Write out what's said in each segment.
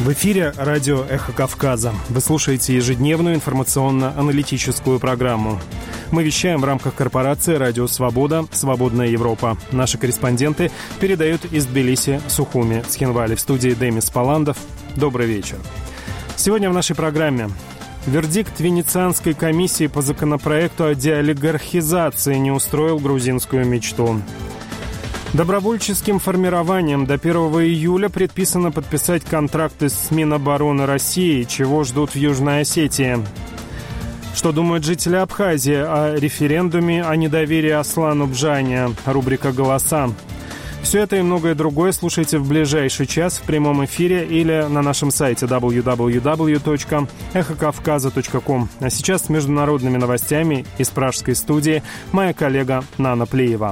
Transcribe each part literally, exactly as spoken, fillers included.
В эфире радио «Эхо Кавказа». Вы слушаете ежедневную информационно-аналитическую программу. Мы вещаем в рамках корпорации «Радио Свобода. Свободная Европа». Наши корреспонденты передают из Тбилиси, Сухуми, Цхинвали. В студии Демис Паландов. Добрый вечер. Сегодня в нашей программе вердикт Венецианской комиссии по законопроекту о деолигархизации не устроил грузинскую мечту. Добровольческим формированием до первого июля предписано подписать контракты с Минобороны России, чего ждут в Южной Осетии. Что думают жители Абхазии о референдуме о недоверии Аслану Бжане? Рубрика «Голоса». Все это и многое другое слушайте в ближайший час в прямом эфире или на нашем сайте дабл ю дабл ю дабл ю точка эхо кавказа точка ком. А сейчас с международными новостями из пражской студии моя коллега Нана Плеева.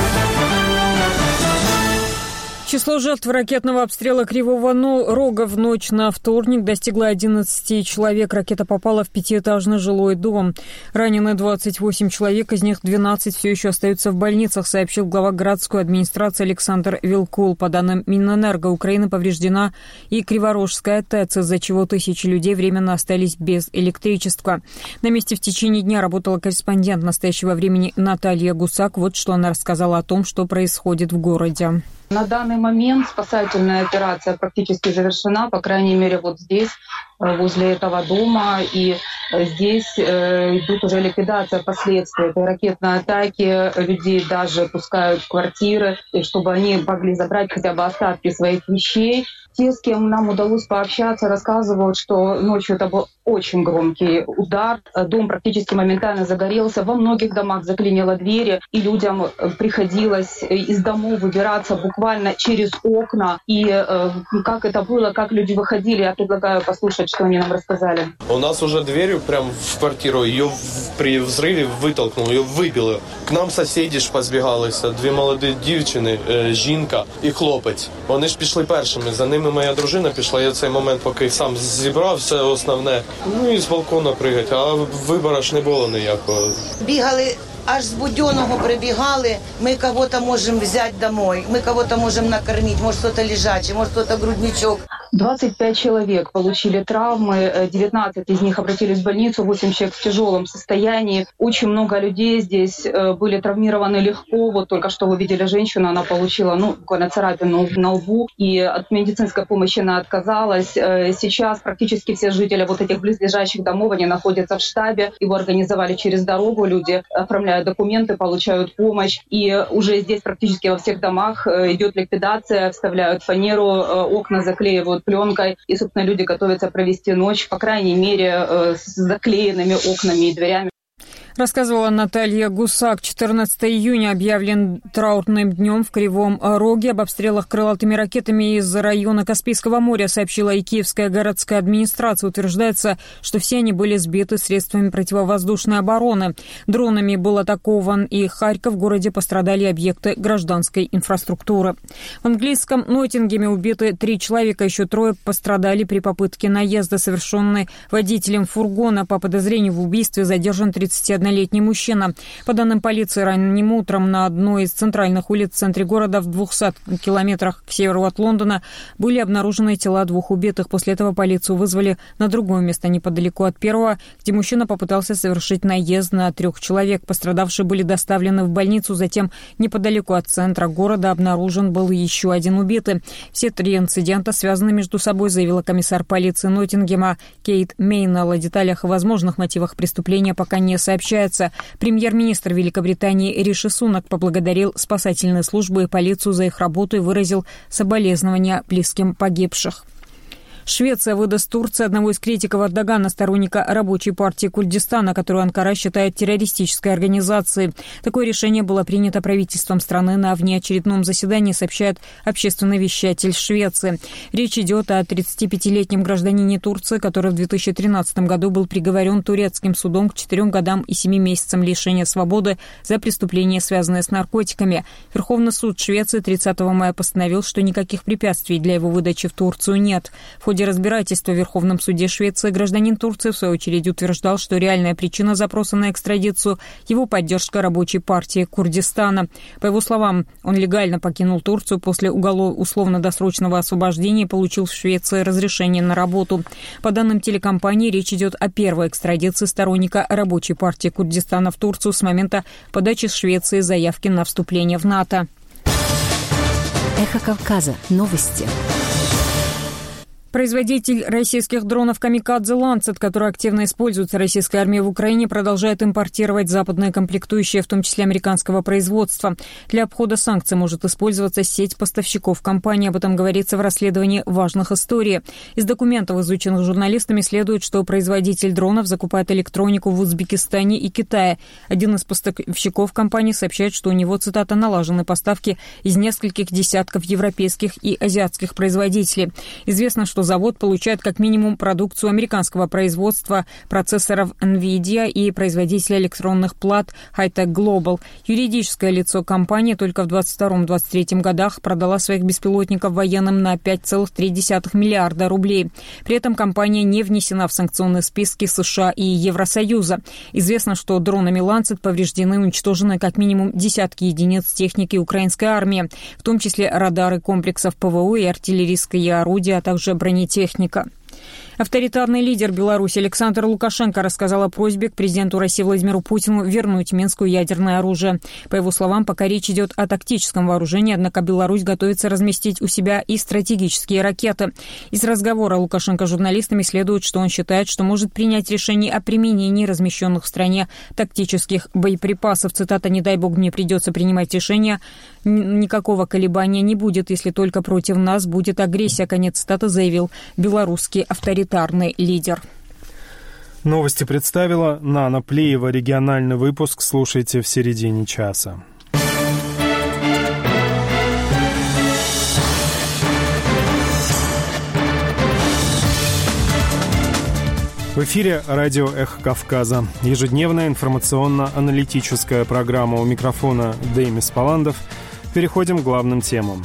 Число жертв ракетного обстрела Кривого Рога в ночь на вторник достигло одиннадцати человек. Ракета попала в пятиэтажный жилой дом. Ранены двадцать восемь человек, из них двенадцать все еще остаются в больницах, сообщил глава городской администрации Александр Вилкул. По данным Минэнерго, Украины повреждена и Криворожская ТЭЦ, из-за чего тысячи людей временно остались без электричества. На месте в течение дня работала корреспондент настоящего времени Наталья Гусак. Вот что она рассказала о том, что происходит в городе. На данный момент спасательная операция практически завершена, по крайней мере, вот здесь, возле этого дома. И здесь э, идут уже ликвидация последствий этой ракетной атаки. Людей даже пускают в квартиры, чтобы они могли забрать хотя бы остатки своих вещей. Те, с кем нам удалось пообщаться, рассказывают, что ночью это был очень громкий удар. Дом практически моментально загорелся. Во многих домах заклинило двери, и людям приходилось из домов выбираться буквально через окна. И э, как это было, как люди выходили, я предлагаю послушать, что они нам рассказали. У нас уже дверью прямо в квартиру, ее при взрыве вытолкнуло, ее выбило. К нам сусіди ж позбігалися, дві молоді дівчини, жінка і хлопець. Вони ж пішли першими, за ними моя дружина пішла, я в цей момент, поки сам зібрав все основне, ну і з балкона пригати, а вибору ж не було ніякого. Бігали, аж з Будьонного прибігали, ми кого-то можемо взяти домой, ми кого-то можемо накормити, може хто-то лежачий, може хто-то грудничок. двадцать пять человек получили травмы, девятнадцать из них обратились в больницу, восемь человек в тяжелом состоянии. Очень много людей здесь были травмированы легко. Вот только что вы видели женщину, она получила, ну, буквально царапину на лбу, и от медицинской помощи она отказалась. Сейчас практически все жители вот этих близлежащих домов, они находятся в штабе, его организовали через дорогу, люди оформляют документы, получают помощь, и уже здесь практически во всех домах идет ликвидация, вставляют фанеру, окна заклеивают пленкой, и, собственно, люди готовятся провести ночь, по крайней мере, с заклеенными окнами и дверями. Рассказывала Наталья Гусак. четырнадцатого июня объявлен траурным днем в Кривом Роге. Об обстрелах крылатыми ракетами из района Каспийского моря сообщила и Киевская городская администрация. Утверждается, что все они были сбиты средствами противовоздушной обороны. Дронами был атакован и Харьков. В городе пострадали объекты гражданской инфраструктуры. В английском Ноттингеме убиты три человека, еще трое пострадали при попытке наезда, совершенной водителем фургона. По подозрению в убийстве задержан тридцатиоднолетний мужчина. По данным полиции, ранним утром на одной из центральных улиц в центре города в двухстах километрах к северу от Лондона были обнаружены тела двух убитых. После этого полицию вызвали на другое место неподалеку от первого, где мужчина попытался совершить наезд на трех человек. Пострадавшие были доставлены в больницу. Затем неподалеку от центра города обнаружен был еще один убитый. Все три инцидента связаны между собой, заявила комиссар полиции Ноттингема Кейт Мейнелл. О деталях и возможных мотивах преступления пока не сообщается. Премьер-министр Великобритании Риши Сунак поблагодарил спасательные службы и полицию за их работу и выразил соболезнования близким погибших. Швеция выдаст Турции одного из критиков Эрдогана, сторонника рабочей партии Курдистана, которую Анкара считает террористической организацией. Такое решение было принято правительством страны на внеочередном заседании, сообщает общественный вещатель Швеции. Речь идет о тридцатипятилетнем гражданине Турции, который в две тысячи тринадцатом году был приговорен турецким судом к четырем годам и семи месяцам лишения свободы за преступления, связанные с наркотиками. Верховный суд Швеции тридцатого мая постановил, что никаких препятствий для его выдачи в Турцию нет. В ходе ходе разбирательства в Верховном суде Швеции гражданин Турции в свою очередь утверждал, что реальная причина запроса на экстрадицию – его поддержка рабочей партии Курдистана. По его словам, он легально покинул Турцию после условно-досрочного освобождения и получил в Швеции разрешение на работу. По данным телекомпании, речь идет о первой экстрадиции сторонника рабочей партии Курдистана в Турцию с момента подачи Швеции заявки на вступление в НАТО. Эхо Кавказа. Новости. Производитель российских дронов «Камикадзе» «Ланцет», который активно используется российской армией в Украине, продолжает импортировать западные комплектующие, в том числе американского производства. Для обхода санкций может использоваться сеть поставщиков компании. Об этом говорится в расследовании важных историй. Из документов, изученных журналистами, следует, что производитель дронов закупает электронику в Узбекистане и Китае. Один из поставщиков компании сообщает, что у него, цитата, «налажены поставки из нескольких десятков европейских и азиатских производителей». Известно, что завод получает как минимум продукцию американского производства процессоров NVIDIA и производителя электронных плат High-Tech Global. Юридическое лицо компании только в двадцать втором — двадцать третьем годах продала своих беспилотников военным на пять целых три десятых миллиарда рублей. При этом компания не внесена в санкционные списки США и Евросоюза. Известно, что дронами «Ланцет» повреждены и уничтожены как минимум десятки единиц техники украинской армии, в том числе радары комплексов ПВО и артиллерийские орудия, а также бронетехника. Техника. Авторитарный лидер Беларуси Александр Лукашенко рассказал о просьбе к президенту России Владимиру Путину вернуть Минску ядерное оружие. По его словам, пока речь идет о тактическом вооружении, однако Беларусь готовится разместить у себя и стратегические ракеты. Из разговора Лукашенко с журналистами следует, что он считает, что может принять решение о применении размещенных в стране тактических боеприпасов. Цитата: «Не дай бог мне придется принимать решение, никакого колебания не будет, если только против нас будет агрессия», конец цитаты, заявил белорусский авторитарный лидер. Новости представила Нана Плеева. Региональный выпуск слушайте в середине часа. В эфире радио «Эхо Кавказа». Ежедневная информационно-аналитическая программа. У микрофона Демис Паландов. Переходим к главным темам.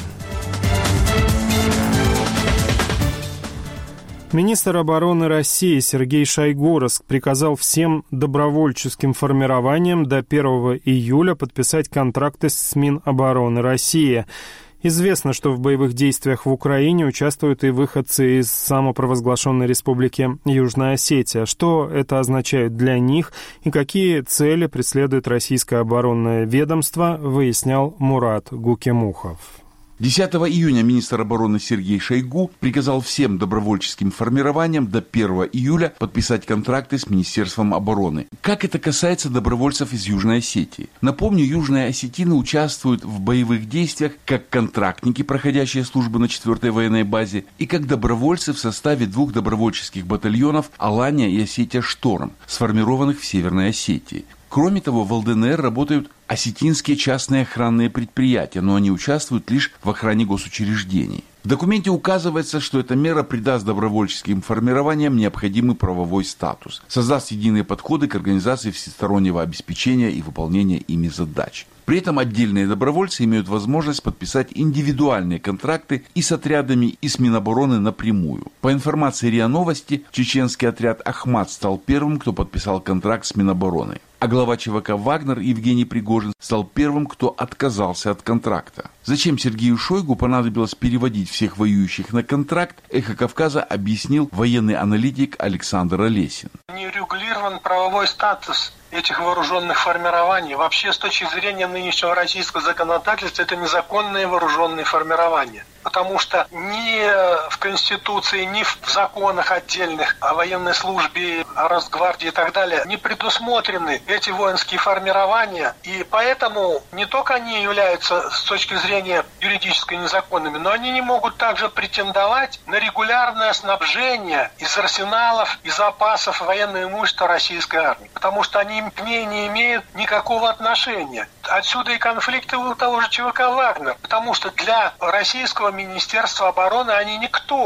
Министр обороны России Сергей Шойгу приказал всем добровольческим формированиям до первого июля подписать контракты с Минобороны России. Известно, что в боевых действиях в Украине участвуют и выходцы из самопровозглашенной республики Южная Осетия. Что это означает для них и какие цели преследует российское оборонное ведомство, выяснял Мурат Гукемухов. десятого июня министр обороны Сергей Шойгу приказал всем добровольческим формированиям до первого июля подписать контракты с Министерством обороны. Как это касается добровольцев из Южной Осетии? Напомню, южные осетины участвуют в боевых действиях как контрактники, проходящие службу на четвёртой военной базе, и как добровольцы в составе двух добровольческих батальонов «Алания» и «Осетия Шторм», сформированных в Северной Осетии. Кроме того, в ЛДНР работают осетинские частные охранные предприятия, но они участвуют лишь в охране госучреждений. В документе указывается, что эта мера придаст добровольческим формированиям необходимый правовой статус, создаст единые подходы к организации всестороннего обеспечения и выполнения ими задач. При этом отдельные добровольцы имеют возможность подписать индивидуальные контракты и с отрядами, и с Минобороны напрямую. По информации РИА Новости, чеченский отряд «Ахмат» стал первым, кто подписал контракт с Минобороны. А глава ЧВК «Вагнер» Евгений Пригожин стал первым, кто отказался от контракта. Зачем Сергею Шойгу понадобилось переводить всех воюющих на контракт, «Эхо Кавказа» объяснил военный аналитик Александр Олесин. Не регулирован правовой статус этих вооруженных формирований. Вообще, с точки зрения нынешнего российского законодательства, это незаконные вооруженные формирования. Потому что ни в Конституции, ни в законах отдельных о военной службе, о Росгвардии и так далее не предусмотрены эти воинские формирования. И поэтому не только они являются с точки зрения юридической незаконными, но они не могут также претендовать на регулярное снабжение из арсеналов и запасов военного имущества российской армии. Потому что они к ней не имеют никакого отношения. Отсюда и конфликты у того же ЧВК «Вагнер». Потому что для российского Министерства обороны они никто.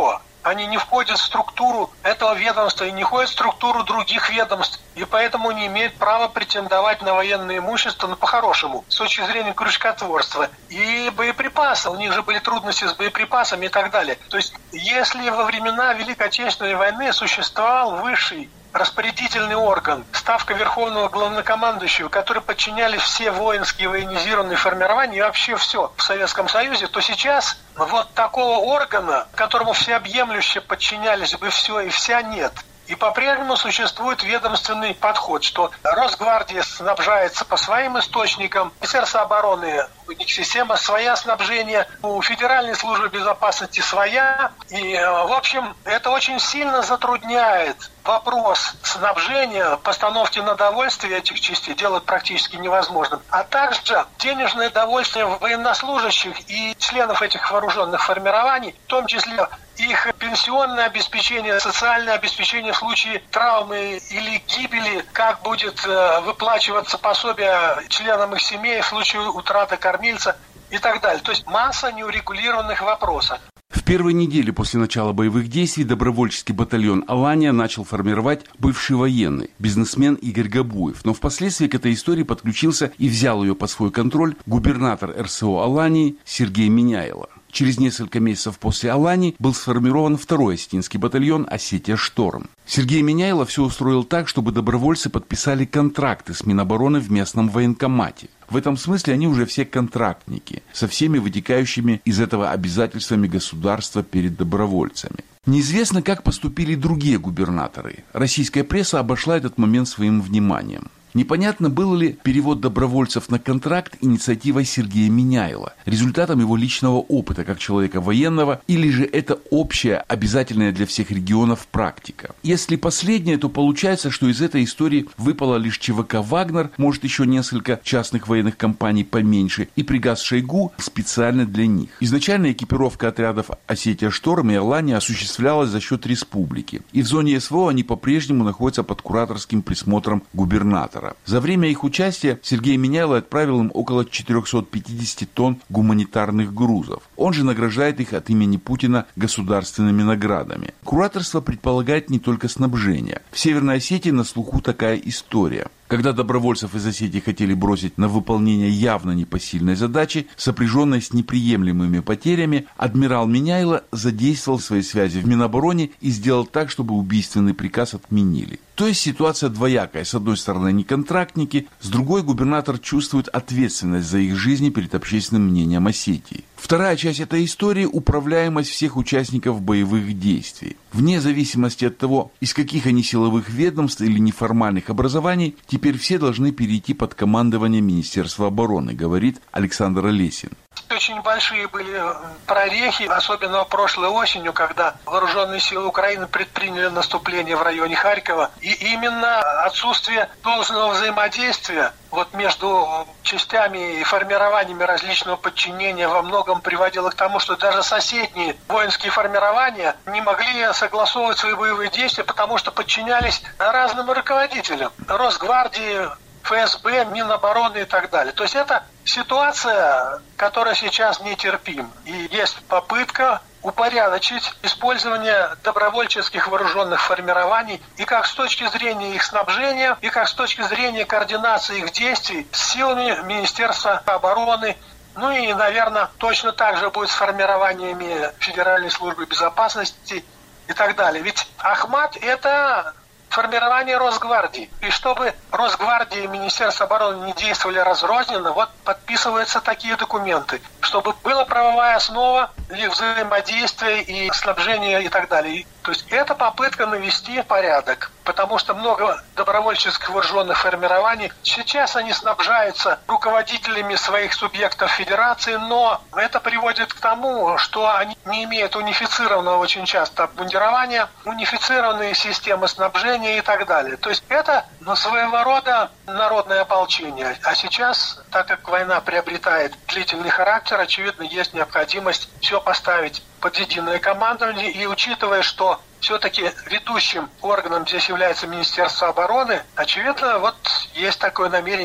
они не входят в структуру этого ведомства и не входят в структуру других ведомств, и поэтому не имеют права претендовать на военное имущество, ну, по-хорошему, с точки зрения крючкотворства. И боеприпасы, у них же были трудности с боеприпасами и так далее. То есть, если во времена Великой Отечественной войны существовал высший распорядительный орган, ставка Верховного Главнокомандующего, который подчинялись все воинские военизированные формирования и вообще все в Советском Союзе, то сейчас вот такого органа, которому всеобъемлюще подчинялись бы все и вся, нет. И по-прежнему существует ведомственный подход, что Росгвардия снабжается по своим источникам, Министерство обороны, у них система своя снабжение, у Федеральной службы безопасности своя. И, в общем, это очень сильно затрудняет вопрос снабжения, постановки на довольствие этих частей делать практически невозможным. А также денежное довольствие военнослужащих и членов этих вооруженных формирований, в том числе их пенсионное обеспечение, социальное обеспечение в случае травмы или гибели, как будет выплачиваться пособие членам их семей в случае утраты кормильца и так далее. То есть масса неурегулированных вопросов. В первой неделе после начала боевых действий добровольческий батальон «Алания» начал формировать бывший военный, бизнесмен Игорь Габуев. Но впоследствии к этой истории подключился и взял ее под свой контроль губернатор эр эс о «Алании» Сергей Миняйло. Через несколько месяцев после Алании был сформирован второй осетинский батальон «Осетия Шторм». Сергей Миняйло все устроил так, чтобы добровольцы подписали контракты с Минобороны в местном военкомате. В этом смысле они уже все контрактники, со всеми вытекающими из этого обязательствами государства перед добровольцами. Неизвестно, как поступили другие губернаторы. Российская пресса обошла этот момент своим вниманием. Непонятно, был ли перевод добровольцев на контракт инициативой Сергея Миняйла, результатом его личного опыта как человека военного, или же это общая, обязательная для всех регионов практика. Если последнее, то получается, что из этой истории выпало лишь ЧВК «Вагнер», может еще несколько частных военных компаний поменьше, и приказ Шойгу специально для них. Изначально экипировка отрядов «Осетия Шторм» и «Алания» осуществлялась за счет республики, и в зоне эс вэ о они по-прежнему находятся под кураторским присмотром губернатора. За время их участия Сергей Миняйло отправил им около четыреста пятьдесят тонн гуманитарных грузов. Он же награждает их от имени Путина государственными наградами. Кураторство предполагает не только снабжение. В Северной Осетии на слуху такая история. Когда добровольцев из Осетии хотели бросить на выполнение явно непосильной задачи, сопряженной с неприемлемыми потерями, адмирал Миняйло задействовал свои связи в Минобороне и сделал так, чтобы убийственный приказ отменили. То есть ситуация двоякая. С одной стороны, они контрактники, с другой губернатор чувствует ответственность за их жизни перед общественным мнением Осетии. Вторая часть этой истории – управляемость всех участников боевых действий. Вне зависимости от того, из каких они силовых ведомств или неформальных образований, теперь все должны перейти под командование Министерства обороны, говорит Александр Олесин. Очень большие были прорехи, особенно прошлой осенью, когда вооруженные силы Украины предприняли наступление в районе Харькова. И именно отсутствие должного взаимодействия вот между частями и формированиями различного подчинения во многом приводило к тому, что даже соседние воинские формирования не могли согласовывать свои боевые действия, потому что подчинялись разным руководителям. Росгвардии, эф эс бэ, Минобороны и так далее. То есть это ситуация, которая сейчас нетерпима. И есть попытка упорядочить использование добровольческих вооруженных формирований и как с точки зрения их снабжения, и как с точки зрения координации их действий с силами Министерства обороны. Ну и, наверное, точно так же будет с формированиями Федеральной службы безопасности и так далее. Ведь Ахмат – это формирование Росгвардии. И чтобы Росгвардия и Министерство обороны не действовали разрозненно, вот подписываются такие документы, чтобы была правовая основа их взаимодействия и снабжения и так далее. То есть это попытка навести порядок, потому что много добровольческих вооруженных формирований, сейчас они снабжаются руководителями своих субъектов федерации, но это приводит к тому, что они не имеют унифицированного очень часто обмундирования, унифицированные системы снабжения и так далее. То есть это ну, своего рода народное ополчение. А сейчас, так как война приобретает длительный характер, очевидно, есть необходимость все поставить под единое командование. И учитывая, что все-таки ведущим органом здесь является Министерство обороны, очевидно, вот есть такое намерение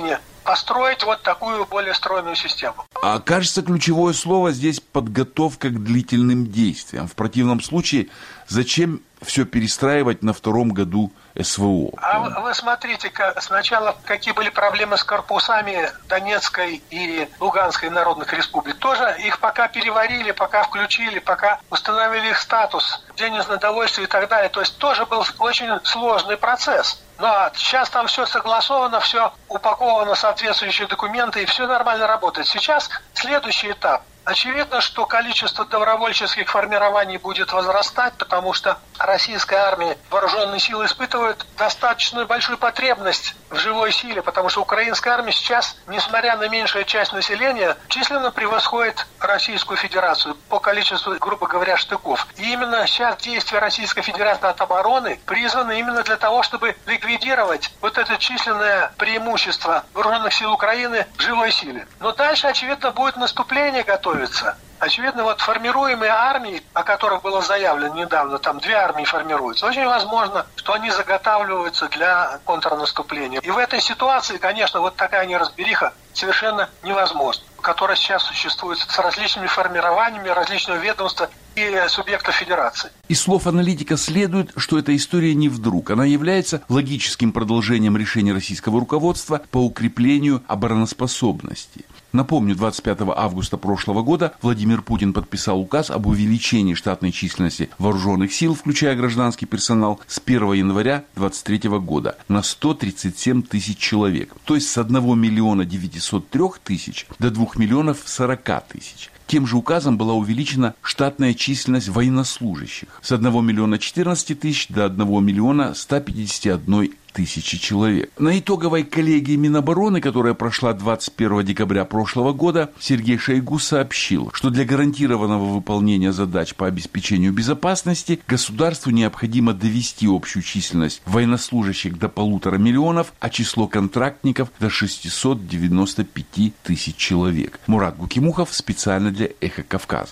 построить вот такую более стройную систему. А кажется, ключевое слово здесь подготовка к длительным действиям. В противном случае, зачем все перестраивать на втором году СВО? А вы, вы смотрите, как, сначала какие были проблемы с корпусами Донецкой и Луганской народных республик. Тоже их пока переварили, пока включили, пока установили их статус, денежное довольствие и так далее. То есть тоже был очень сложный процесс. Но сейчас там все согласовано, все упаковано в соответствующие документы, и все нормально работает. Сейчас следующий этап. Очевидно, что количество добровольческих формирований будет возрастать, потому что российская армия, вооруженные силы испытывают достаточно большую потребность в живой силе, потому что украинская армия сейчас, несмотря на меньшую часть населения, численно превосходит Российскую Федерацию по количеству, грубо говоря, штыков. И именно сейчас действия Российской Федерации от обороны призваны именно для того, чтобы ликвидировать вот это численное преимущество вооруженных сил Украины в живой силе. Но дальше, очевидно, будет наступление готовиться. Очевидно, вот формируемые армии, о которых было заявлено недавно, там две армии формируются, очень возможно, что они заготавливаются для контрнаступления. И в этой ситуации, конечно, вот такая неразбериха совершенно невозможна, которая сейчас существует с различными формированиями различного ведомства и субъектов федерации. Из слов аналитика следует, что эта история не вдруг. Она является логическим продолжением решения российского руководства по укреплению обороноспособности. Напомню, двадцать пятого августа прошлого года Владимир Путин подписал указ об увеличении штатной численности вооруженных сил, включая гражданский персонал, с первого января двадцать третьего года на сто тридцать семь тысяч человек. То есть с одного миллиона девятисот трёх тысяч до двух миллионов сорока тысяч. Тем же указом была увеличена штатная численность военнослужащих с одного миллиона четырнадцати тысяч до одного миллиона ста пятидесяти одной тысячи человек. На итоговой коллегии Минобороны, которая прошла двадцать первого декабря прошлого года, Сергей Шойгу сообщил, что для гарантированного выполнения задач по обеспечению безопасности государству необходимо довести общую численность военнослужащих до полутора миллионов, а число контрактников до шестисот девяноста пяти тысяч человек. Мурат Гукимухов специально для «Эхо Кавказа».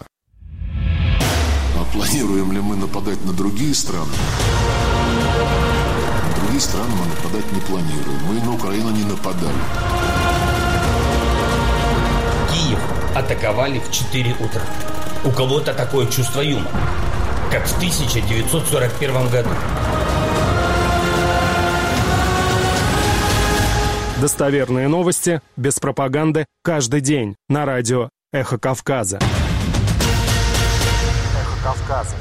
А планируем ли мы нападать на другие страны? На другие страны мы нападать не планируем. Мы на Украину не нападали. Киев атаковали в четыре утра. У кого-то такое чувство юмора, как в тысяча девятьсот сорок первом году. Достоверные новости, без пропаганды, каждый день на радио «Эхо Кавказа». «Эхо Кавказа».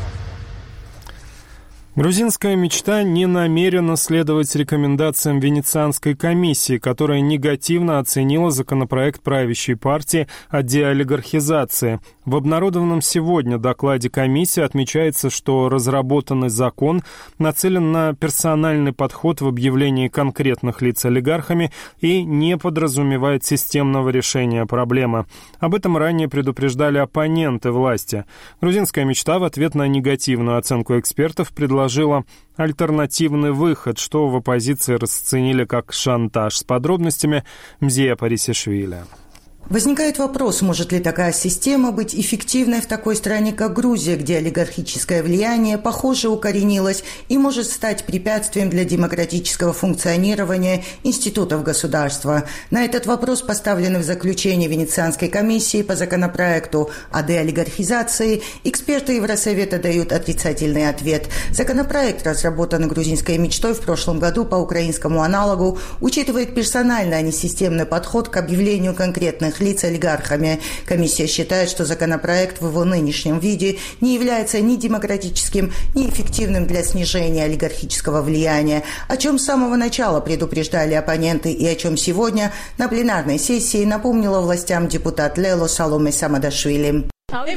Грузинская мечта не намерена следовать рекомендациям Венецианской комиссии, которая негативно оценила законопроект правящей партии о деолигархизации. В обнародованном сегодня докладе комиссии отмечается, что разработанный закон нацелен на персональный подход в объявлении конкретных лиц олигархами и не подразумевает системного решения проблемы. Об этом ранее предупреждали оппоненты власти. Грузинская мечта в ответ на негативную оценку экспертов предложила альтернативный выход, что в оппозиции расценили как шантаж. С подробностями Мзия Парисишвили. Возникает вопрос, может ли такая система быть эффективной в такой стране, как Грузия, где олигархическое влияние, похоже, укоренилось и может стать препятствием для демократического функционирования институтов государства. На этот вопрос поставлены в заключении Венецианской комиссии по законопроекту о деолигархизации. Эксперты Евросовета дают отрицательный ответ. Законопроект, разработанный грузинской мечтой в прошлом году по украинскому аналогу, учитывает персональный, а не системный подход к объявлению конкретных лиц олигархами. Комиссия считает, что законопроект в его нынешнем виде не является ни демократическим, ни эффективным для снижения олигархического влияния, о чем с самого начала предупреждали оппоненты и о чем сегодня на пленарной сессии напомнила властям депутат Лело Саломе Самадашвили.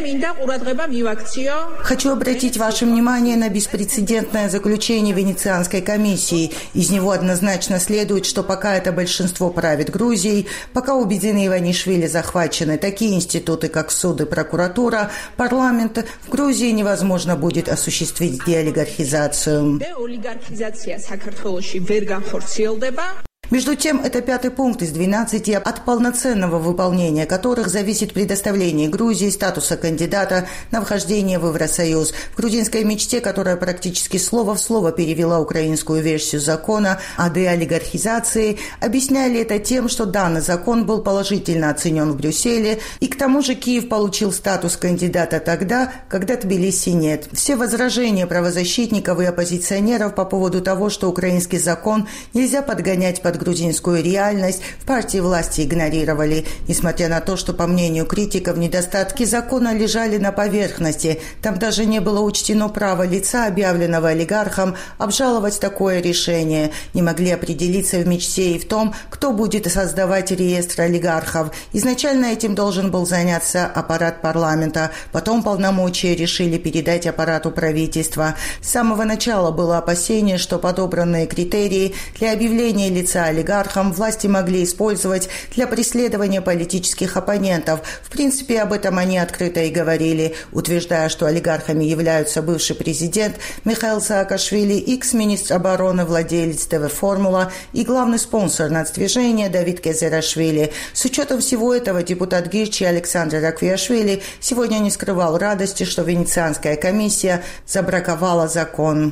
Хочу обратить ваше внимание на беспрецедентное заключение Венецианской комиссии. Из него однозначно следует, что пока это большинство правит Грузией, пока у Бедзины Иванишвили захвачены такие институты, как суд и прокуратура, парламент, в Грузии невозможно будет осуществить деолигархизацию. Между тем, это пятый пункт из двенадцати, от полноценного выполнения которых зависит предоставление Грузии статуса кандидата на вхождение в Евросоюз. В грузинской мечте, которая практически слово в слово перевела украинскую версию закона о деолигархизации, объясняли это тем, что данный закон был положительно оценен в Брюсселе, и к тому же Киев получил статус кандидата тогда, когда Тбилиси нет. Все возражения правозащитников и оппозиционеров по поводу того, что украинский закон нельзя подгонять под грузинскую реальность, в партии власти игнорировали. Несмотря на то, что, по мнению критиков, недостатки закона лежали на поверхности, там даже не было учтено право лица, объявленного олигархом, обжаловать такое решение. Не могли определиться в мечте и в том, кто будет создавать реестр олигархов. Изначально этим должен был заняться аппарат парламента, потом полномочия решили передать аппарату правительства. С самого начала было опасение, что подобранные критерии для объявления лица олигархом власти могли использовать для преследования политических оппонентов. В принципе, об этом они открыто и говорили, утверждая, что олигархами являются бывший президент Михаил Саакашвили, экс-министр обороны, владелец ТВ «Формула» и главный спонсор нацдвижения Давид Кезерашвили. С учетом всего этого депутат Гирчи Александр Раквиашвили сегодня не скрывал радости, что Венецианская комиссия забраковала закон.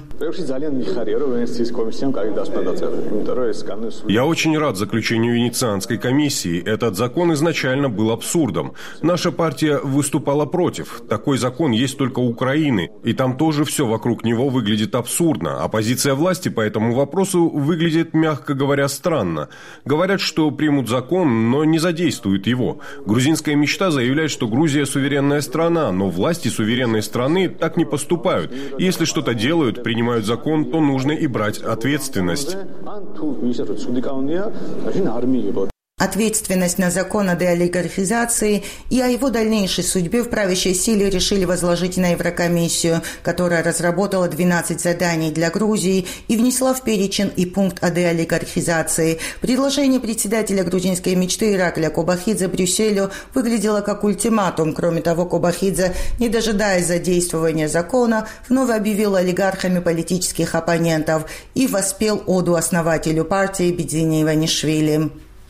Я очень рад заключению Венецианской комиссии. Этот закон изначально был абсурдом. Наша партия выступала против. Такой закон есть только у Украины, и там тоже все вокруг него выглядит абсурдно. А позиция власти по этому вопросу выглядит, мягко говоря, странно. Говорят, что примут закон, но не задействуют его. Грузинская мечта заявляет, что Грузия суверенная страна, но власти суверенной страны так не поступают. Если что-то делают, принимают закон, то нужно и брать ответственность. Ответственность на закон о деолигархизации и о его дальнейшей судьбе в правящей силе решили возложить на Еврокомиссию, которая разработала двенадцать заданий для Грузии и внесла в перечень и пункт о деолигархизации. Предложение председателя грузинской мечты Иракля Кобахидзе Брюсселю выглядело как ультиматум. Кроме того, Кобахидзе, не дожидаясь задействования закона, вновь объявил олигархами политических оппонентов и воспел оду основателю партии Бидзине Иванишвили.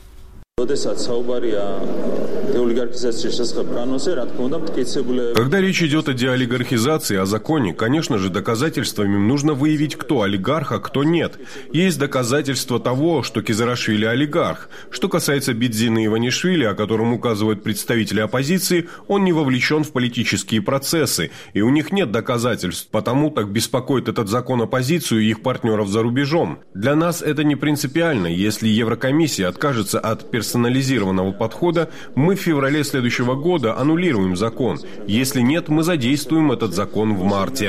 Когда речь идет о деолигархизации, о законе, конечно же, доказательствами нужно выявить, кто олигарх, а кто нет. Есть доказательства того, что Кезерашвили олигарх. Что касается Бидзины Иванишвили, о котором указывают представители оппозиции, он не вовлечен в политические процессы, и у них нет доказательств, потому так беспокоит этот закон оппозицию и их партнеров за рубежом. Для нас это не принципиально. Если Еврокомиссия откажется от персонального персонализированного подхода, мы в феврале следующего года аннулируем закон. Если нет, мы задействуем этот закон в марте.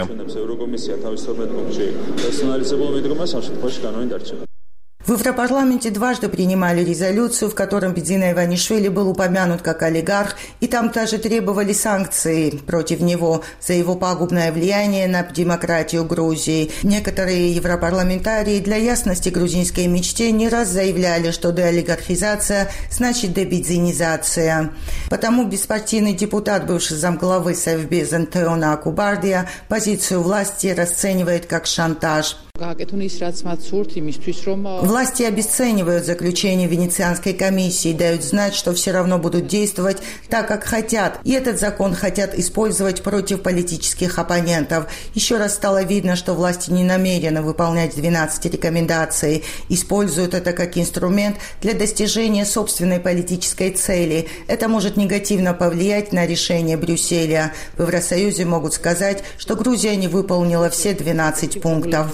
В Европарламенте дважды принимали резолюцию, в котором Бидзина Иванишвили был упомянут как олигарх, и там также требовали санкций против него за его пагубное влияние на демократию Грузии. Некоторые европарламентарии для ясности грузинской мечте не раз заявляли, что деолигархизация значит дебидзинизация. Потому беспартийный депутат, бывший замглавы Совбеза Теона Акубардия, позицию власти расценивает как шантаж. Власти обесценивают заключение Венецианской комиссии и дают знать, что все равно будут действовать так, как хотят. И этот закон хотят использовать против политических оппонентов. Еще раз стало видно, что власти не намерены выполнять двенадцать рекомендаций. Используют это как инструмент для достижения собственной политической цели. Это может негативно повлиять на решение Брюсселя. В Евросоюзе могут сказать, что Грузия не выполнила все двенадцать пунктов.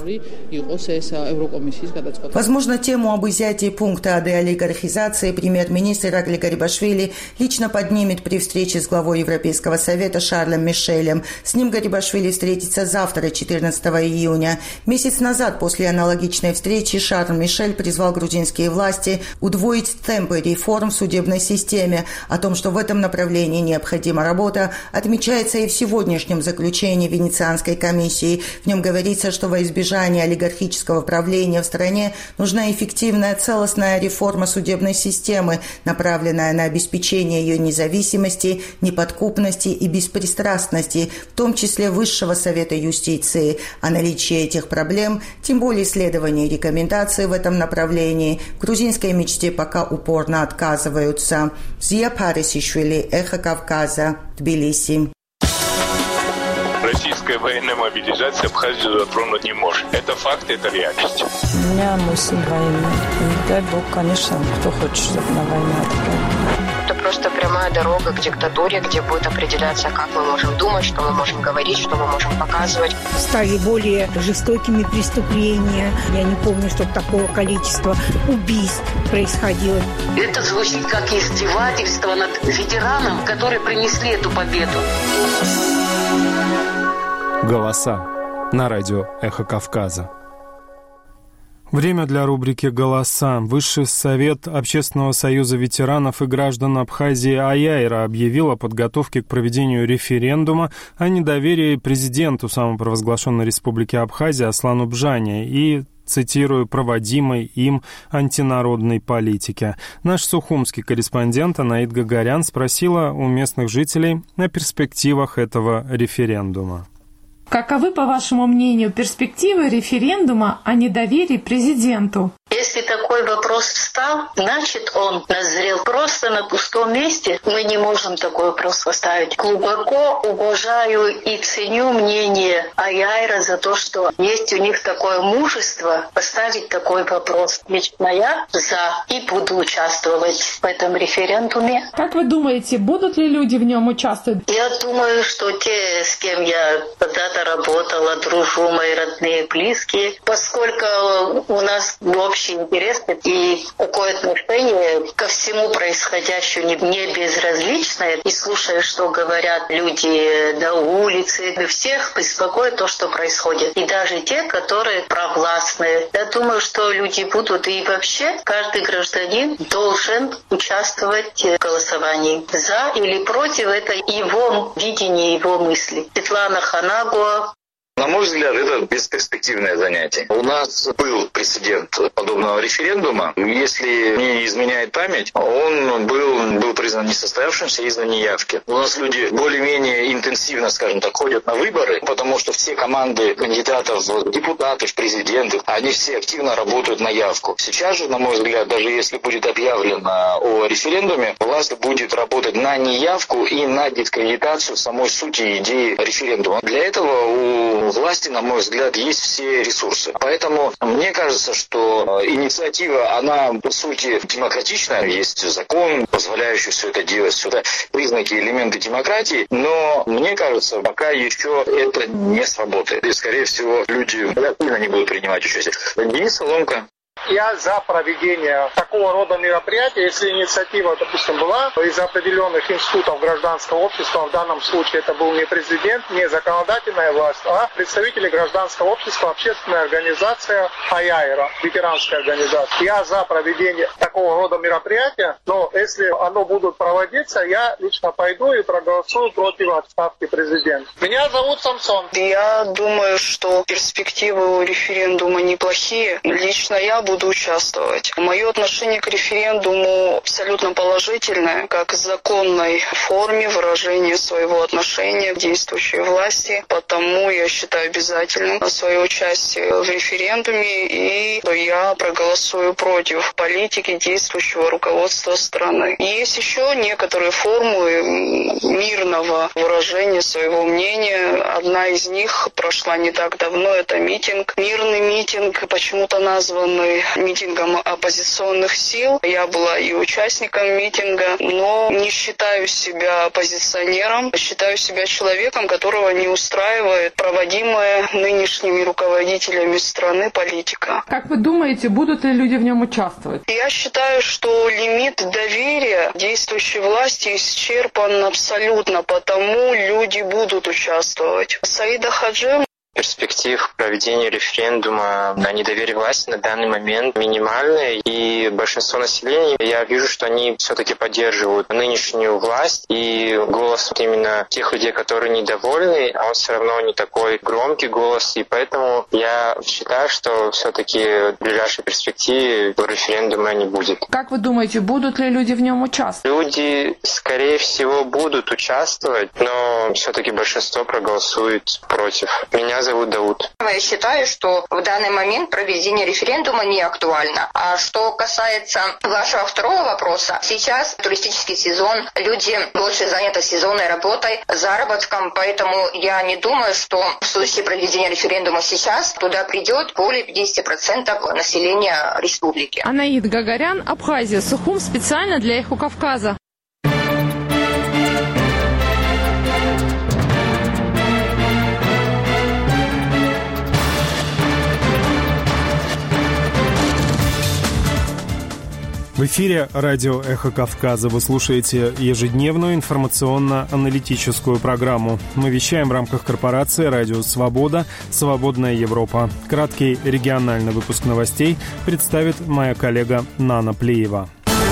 Возможно, тему об изъятии пункта о деолигархизации премьер-министр Иракли Гарибашвили лично поднимет при встрече с главой Европейского совета Шарлем Мишелем. С ним Гарибашвили встретится завтра, четырнадцатого июня. Месяц назад после аналогичной встречи Шарль Мишель призвал грузинские власти удвоить темпы реформ в судебной системе. О том, что в этом направлении необходима работа, отмечается и в сегодняшнем заключении Венецианской комиссии. В нем говорится, что во избежание поддержания олигархического правления в стране нужна эффективная целостная реформа судебной системы, направленная на обеспечение ее независимости, неподкупности и беспристрастности, в том числе Высшего совета юстиции. О наличии этих проблем, тем более исследований и рекомендаций в этом направлении, в грузинской мечте пока упорно отказываются. Зия Парисишвили, Эхо Кавказа, Тбилиси. Российская военная мобилизация Абхазию затронуть не может. Это факт, это реальность. У меня мой сын военный. И дай бог, конечно, кто хочет, чтобы на войну отправили. Это просто прямая дорога к диктатуре, где будет определяться, как мы можем думать, что мы можем говорить, что мы можем показывать. Стали более жестокими преступления. Я не помню, чтобы такого количества убийств происходило. Это звучит как издевательство над ветераном, которые принесли эту победу. Голоса на радио «Эхо Кавказа». Время для рубрики «Голоса». Высший совет Общественного союза ветеранов и граждан Абхазии Аяйра объявил о подготовке к проведению референдума о недоверии президенту самопровозглашенной республики Абхазия Аслану Бжане и, цитирую, проводимой им антинародной политики. Наш сухумский корреспондент Анаит Гагарян спросила у местных жителей о перспективах этого референдума. Каковы, по вашему мнению, перспективы референдума о недоверии президенту? Если такой вопрос встал, значит, он назрел просто на пустом месте. Мы не можем такой вопрос поставить. Глубоко уважаю и ценю мнение Аяйра за то, что есть у них такое мужество поставить такой вопрос. Лично я за и буду участвовать в этом референдуме. Как вы думаете, будут ли люди в нем участвовать? Я думаю, что те, с кем я когда-то работала, дружу, мои родные, близкие, поскольку у нас общий интерес и такое отношение ко всему происходящему не безразличное. И слушая, что говорят люди на улице, всех беспокоит то, что происходит. И даже те, которые провластные. Я думаю, что люди будут, и вообще каждый гражданин должен участвовать в голосовании. За или против — это его видение, его мысли. Светлана Ханагуа. На мой взгляд, это бесперспективное занятие. У нас был прецедент подобного референдума. Если не изменяет память, он был, был признан несостоявшимся из-за неявки. У нас люди более-менее интенсивно, скажем так, ходят на выборы, потому что все команды кандидатов в депутаты, в президенты, они все активно работают на явку. Сейчас же, на мой взгляд, даже если будет объявлено о референдуме, власть будет работать на неявку и на дискредитацию самой сути идеи референдума. Для этого у власти, на мой взгляд, есть все ресурсы. Поэтому мне кажется, что инициатива, она по сути демократичная. Есть закон, позволяющий все это делать. Все это признаки, элементы демократии. Но мне кажется, пока еще это не сработает. И, скорее всего, люди активно не будут принимать участие. Денис Соломка. Я за проведение такого рода мероприятия, если инициатива, допустим, была из определенных институтов гражданского общества, в данном случае это был не президент, не законодательная власть, а представители гражданского общества, общественная организация Аяйра, ветеранская организация. Я за проведение такого рода мероприятия, но если оно будет проводиться, я лично пойду и проголосую против отставки президента. Меня зовут Самсон. Я думаю, что перспективы у референдума неплохие. Лично я буду участвовать. Мое отношение к референдуму абсолютно положительное, как к законной форме выражения своего отношения к действующей власти. Потому я считаю обязательным свое участие в референдуме, и я проголосую против политики действующего руководства страны. Есть еще некоторые формы мирного выражения своего мнения. Одна из них прошла не так давно. Это митинг. Мирный митинг, почему-то названный митингом оппозиционных сил. Я была и участником митинга, но не считаю себя оппозиционером, считаю себя человеком, которого не устраивает проводимая нынешними руководителями страны политика. Как вы думаете, будут ли люди в нем участвовать? Я считаю, что лимит доверия действующей власти исчерпан абсолютно, потому люди будут участвовать. Саида Хаджи. перспектив проведения референдума на недоверие власти на данный момент минимальные, и большинство населения, я вижу, что они все-таки поддерживают нынешнюю власть, и голос именно тех людей, которые недовольны, он все равно не такой громкий голос, и поэтому я считаю, что все-таки в ближайшей перспективе референдума не будет. Как вы думаете, будут ли люди в нем участвовать? Люди, скорее всего, будут участвовать, но все-таки большинство проголосует против. Меня зовут Дауд. Я считаю, что в данный момент проведение референдума не актуально. А что касается вашего второго вопроса, сейчас туристический сезон, люди больше заняты сезонной работой, заработком, поэтому я не думаю, что в случае проведения референдума сейчас туда придет более пятьдесят процентов населения республики. Анаид Гагарян, Абхазия, Сухум, специально для «Эхо Кавказа». В эфире радио «Эхо Кавказа». Вы слушаете ежедневную информационно-аналитическую программу. Мы вещаем в рамках корпорации «Радио Свобода. Свободная Европа». Краткий региональный выпуск новостей представит моя коллега Нана Плиева.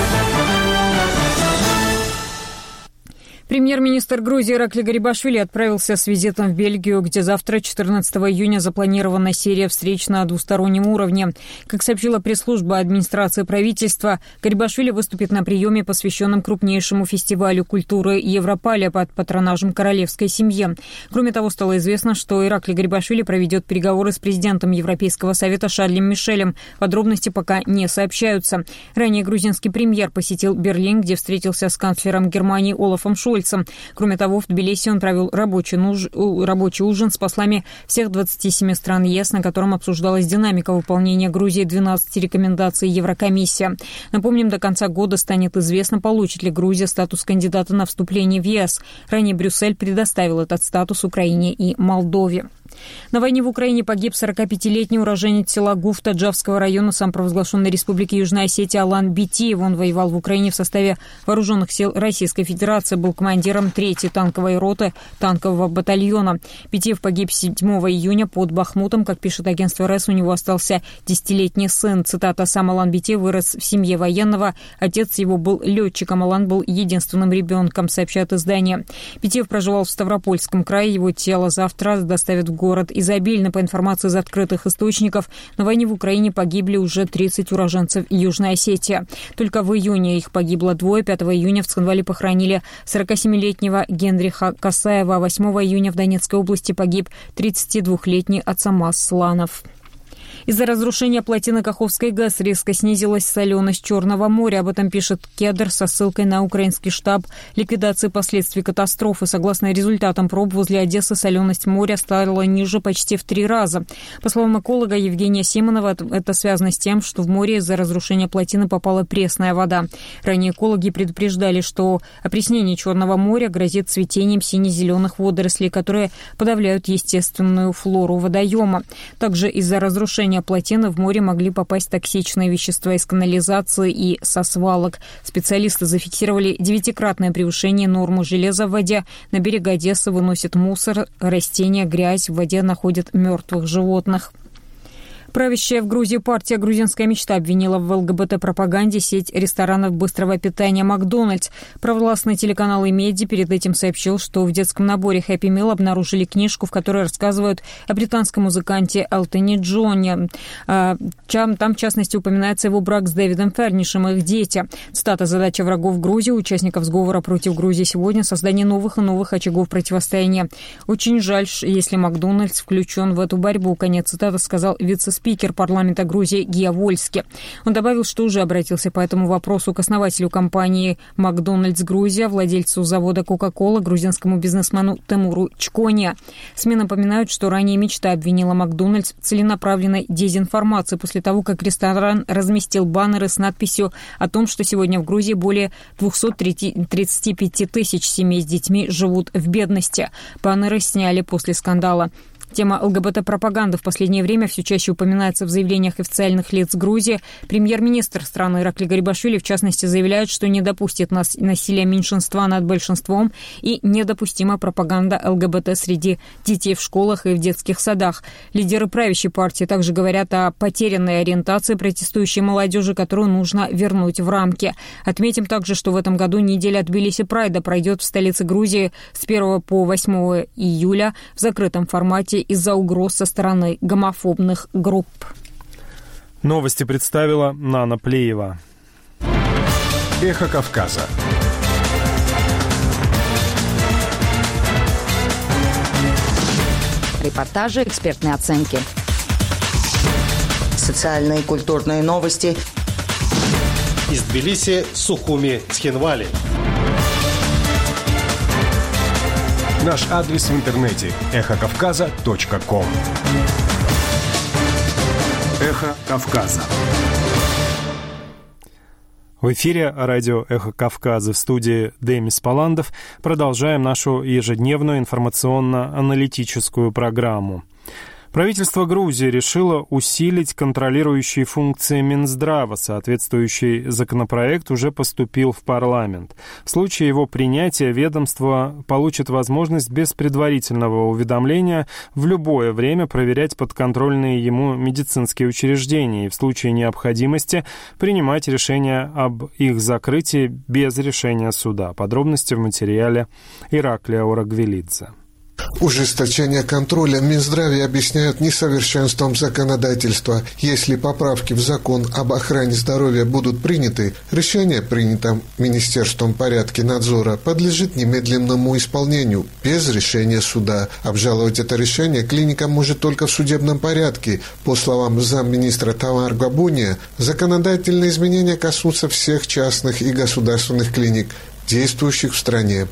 Премьер-министр Грузии Иракли Гарибашвили отправился с визитом в Бельгию, где завтра, четырнадцатого июня, запланирована серия встреч на двустороннем уровне. Как сообщила пресс-служба администрации правительства, Гарибашвили выступит на приеме, посвященном крупнейшему фестивалю культуры Европалия под патронажем королевской семьи. Кроме того, стало известно, что Иракли Гарибашвили проведет переговоры с президентом Европейского совета Шарлем Мишелем. Подробности пока не сообщаются. Ранее грузинский премьер посетил Берлин, где встретился с канцлером Германии Олафом Шольцем. Кроме того, в Тбилиси он провел рабочий, нуж... рабочий ужин с послами всех двадцати семи стран ЕС, на котором обсуждалась динамика выполнения Грузии двенадцати рекомендаций Еврокомиссии. Напомним, до конца года станет известно, получит ли Грузия статус кандидата на вступление в ЕС. Ранее Брюссель предоставил этот статус Украине и Молдове. На войне в Украине погиб сорокапятилетний уроженец села Гуф Таджавского района самопровозглашенной Республики Южная Осетия Алан Битиев. Он воевал в Украине в составе вооруженных сил Российской Федерации, был командиром третьей танковой роты танкового батальона. Битиев погиб седьмого июня под Бахмутом. Как пишет агентство РЭС, у него остался десятилетний сын. Цитата: «Сам Алан Битиев вырос в семье военного. Отец его был летчиком. Алан был единственным ребенком», сообщает издание. Битиев проживал в Ставропольском крае. Его тело завтра доставят в город Изобильно. По информации из открытых источников, на войне в Украине погибли уже тридцать уроженцев Южной Осетии. Только в июне их погибло двое. пятого июня в Цхинвале похоронили сорокасемилетнего Генриха Касаева. восьмого июня в Донецкой области погиб тридцатидвухлетний Ацамас Сланов. Из-за разрушения плотины Каховской ГЭС резко снизилась соленость Черного моря. Об этом пишет Кедр со ссылкой на украинский штаб ликвидации последствий катастрофы. Согласно результатам проб, возле Одессы соленость моря стала ниже почти в три раза. По словам эколога Евгения Симонова, это связано с тем, что в море из-за разрушения плотины попала пресная вода. Ранее экологи предупреждали, что опреснение Черного моря грозит цветением сине-зеленых водорослей, которые подавляют естественную флору водоема. Также из-за разрушения плотины в море могли попасть токсичные вещества из канализации и со свалок. Специалисты зафиксировали девятикратное превышение нормы железа в воде. На берег Одессы выносят мусор, растения, грязь. В воде находят мертвых животных. Правящая в Грузии партия «Грузинская мечта» обвинила в ЛГБТ-пропаганде сеть ресторанов быстрого питания «Макдональдс». Провластный телеканал «Имеди» перед этим сообщил, что в детском наборе «Хэппи Мил» обнаружили книжку, в которой рассказывают о британском музыканте Элтоне Джоне. Там, в частности, упоминается его брак с Дэвидом Фернишем и их дети. Цитата: «Задача врагов Грузии, участников сговора против Грузии сегодня — создание новых и новых очагов противостояния. Очень жаль, если Макдональдс включен в эту борьбу». Конец цитаты сказал вице-спикер Спикер парламента Грузии Гия Вольски. Он добавил, что уже обратился по этому вопросу к основателю компании «Макдональдс Грузия», владельцу завода «Кока-кола», грузинскому бизнесмену Темуру Чконе. СМИ напоминают, что ранее «Мечта» обвинила «Макдональдс» в целенаправленной дезинформации после того, как ресторан разместил баннеры с надписью о том, что сегодня в Грузии более двухсот тридцати пяти тысяч семей с детьми живут в бедности. Баннеры сняли после скандала. Тема ЛГБТ-пропаганды в последнее время все чаще упоминается в заявлениях официальных лиц Грузии. Премьер-министр страны Иракли Гарибашвили, в частности, заявляет, что не допустит насилия меньшинства над большинством и недопустима пропаганда ЛГБТ среди детей в школах и в детских садах. Лидеры правящей партии также говорят о потерянной ориентации протестующей молодежи, которую нужно вернуть в рамки. Отметим также, что в этом году неделя от Тбилиси Прайда пройдет в столице Грузии с первого по восьмое июля в закрытом формате из-за угроз со стороны гомофобных групп. Новости представила Нана Плеева. Эхо Кавказа. Репортажи, экспертные оценки. Социальные и культурные новости. Из Тбилиси, Сухуми, Цхинвали. Наш адрес в интернете – эхо кавказа точка ком. Эхо Кавказа. В эфире радио «Эхо Кавказа», в студии Демис Паландов. Продолжаем нашу ежедневную информационно-аналитическую программу. Правительство Грузии решило усилить контролирующие функции Минздрава. Соответствующий законопроект уже поступил в парламент. В случае его принятия ведомство получит возможность без предварительного уведомления в любое время проверять подконтрольные ему медицинские учреждения и в случае необходимости принимать решения об их закрытии без решения суда. Подробности в материале Ираклия Орагвелидзе. Ужесточение контроля в Минздраве объясняют несовершенством законодательства. Если поправки в закон об охране здоровья будут приняты, решение, принятое Министерством порядка надзора, подлежит немедленному исполнению, без решения суда. Обжаловать это решение клиника может только в судебном порядке. По словам замминистра Тамар Габуния, законодательные изменения коснутся всех частных и государственных клиник, действующих в стране.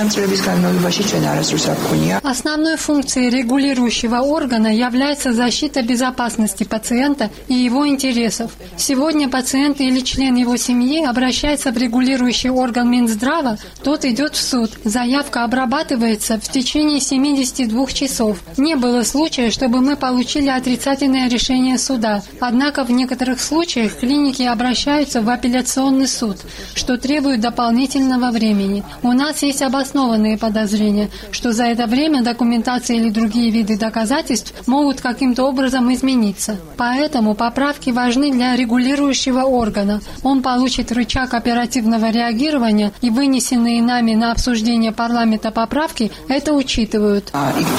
Основной функцией регулирующего органа является защита безопасности пациента и его интересов. Сегодня пациент или член его семьи обращается в регулирующий орган Минздрава, тот идет в суд. Заявка обрабатывается в течение семидесяти двух часов. Не было случая, чтобы мы получили отрицательное решение суда. Однако в некоторых случаях клиники обращаются в апелляционный суд, что требует дополнительного времени. У нас есть обоснованные подозрения, что за это время документация или другие виды доказательств могут каким-то образом измениться. Поэтому поправки важны для регулирующего органа. Он получит рычаг оперативного реагирования, и вынесенные нами на обсуждение парламента поправки это учитывают.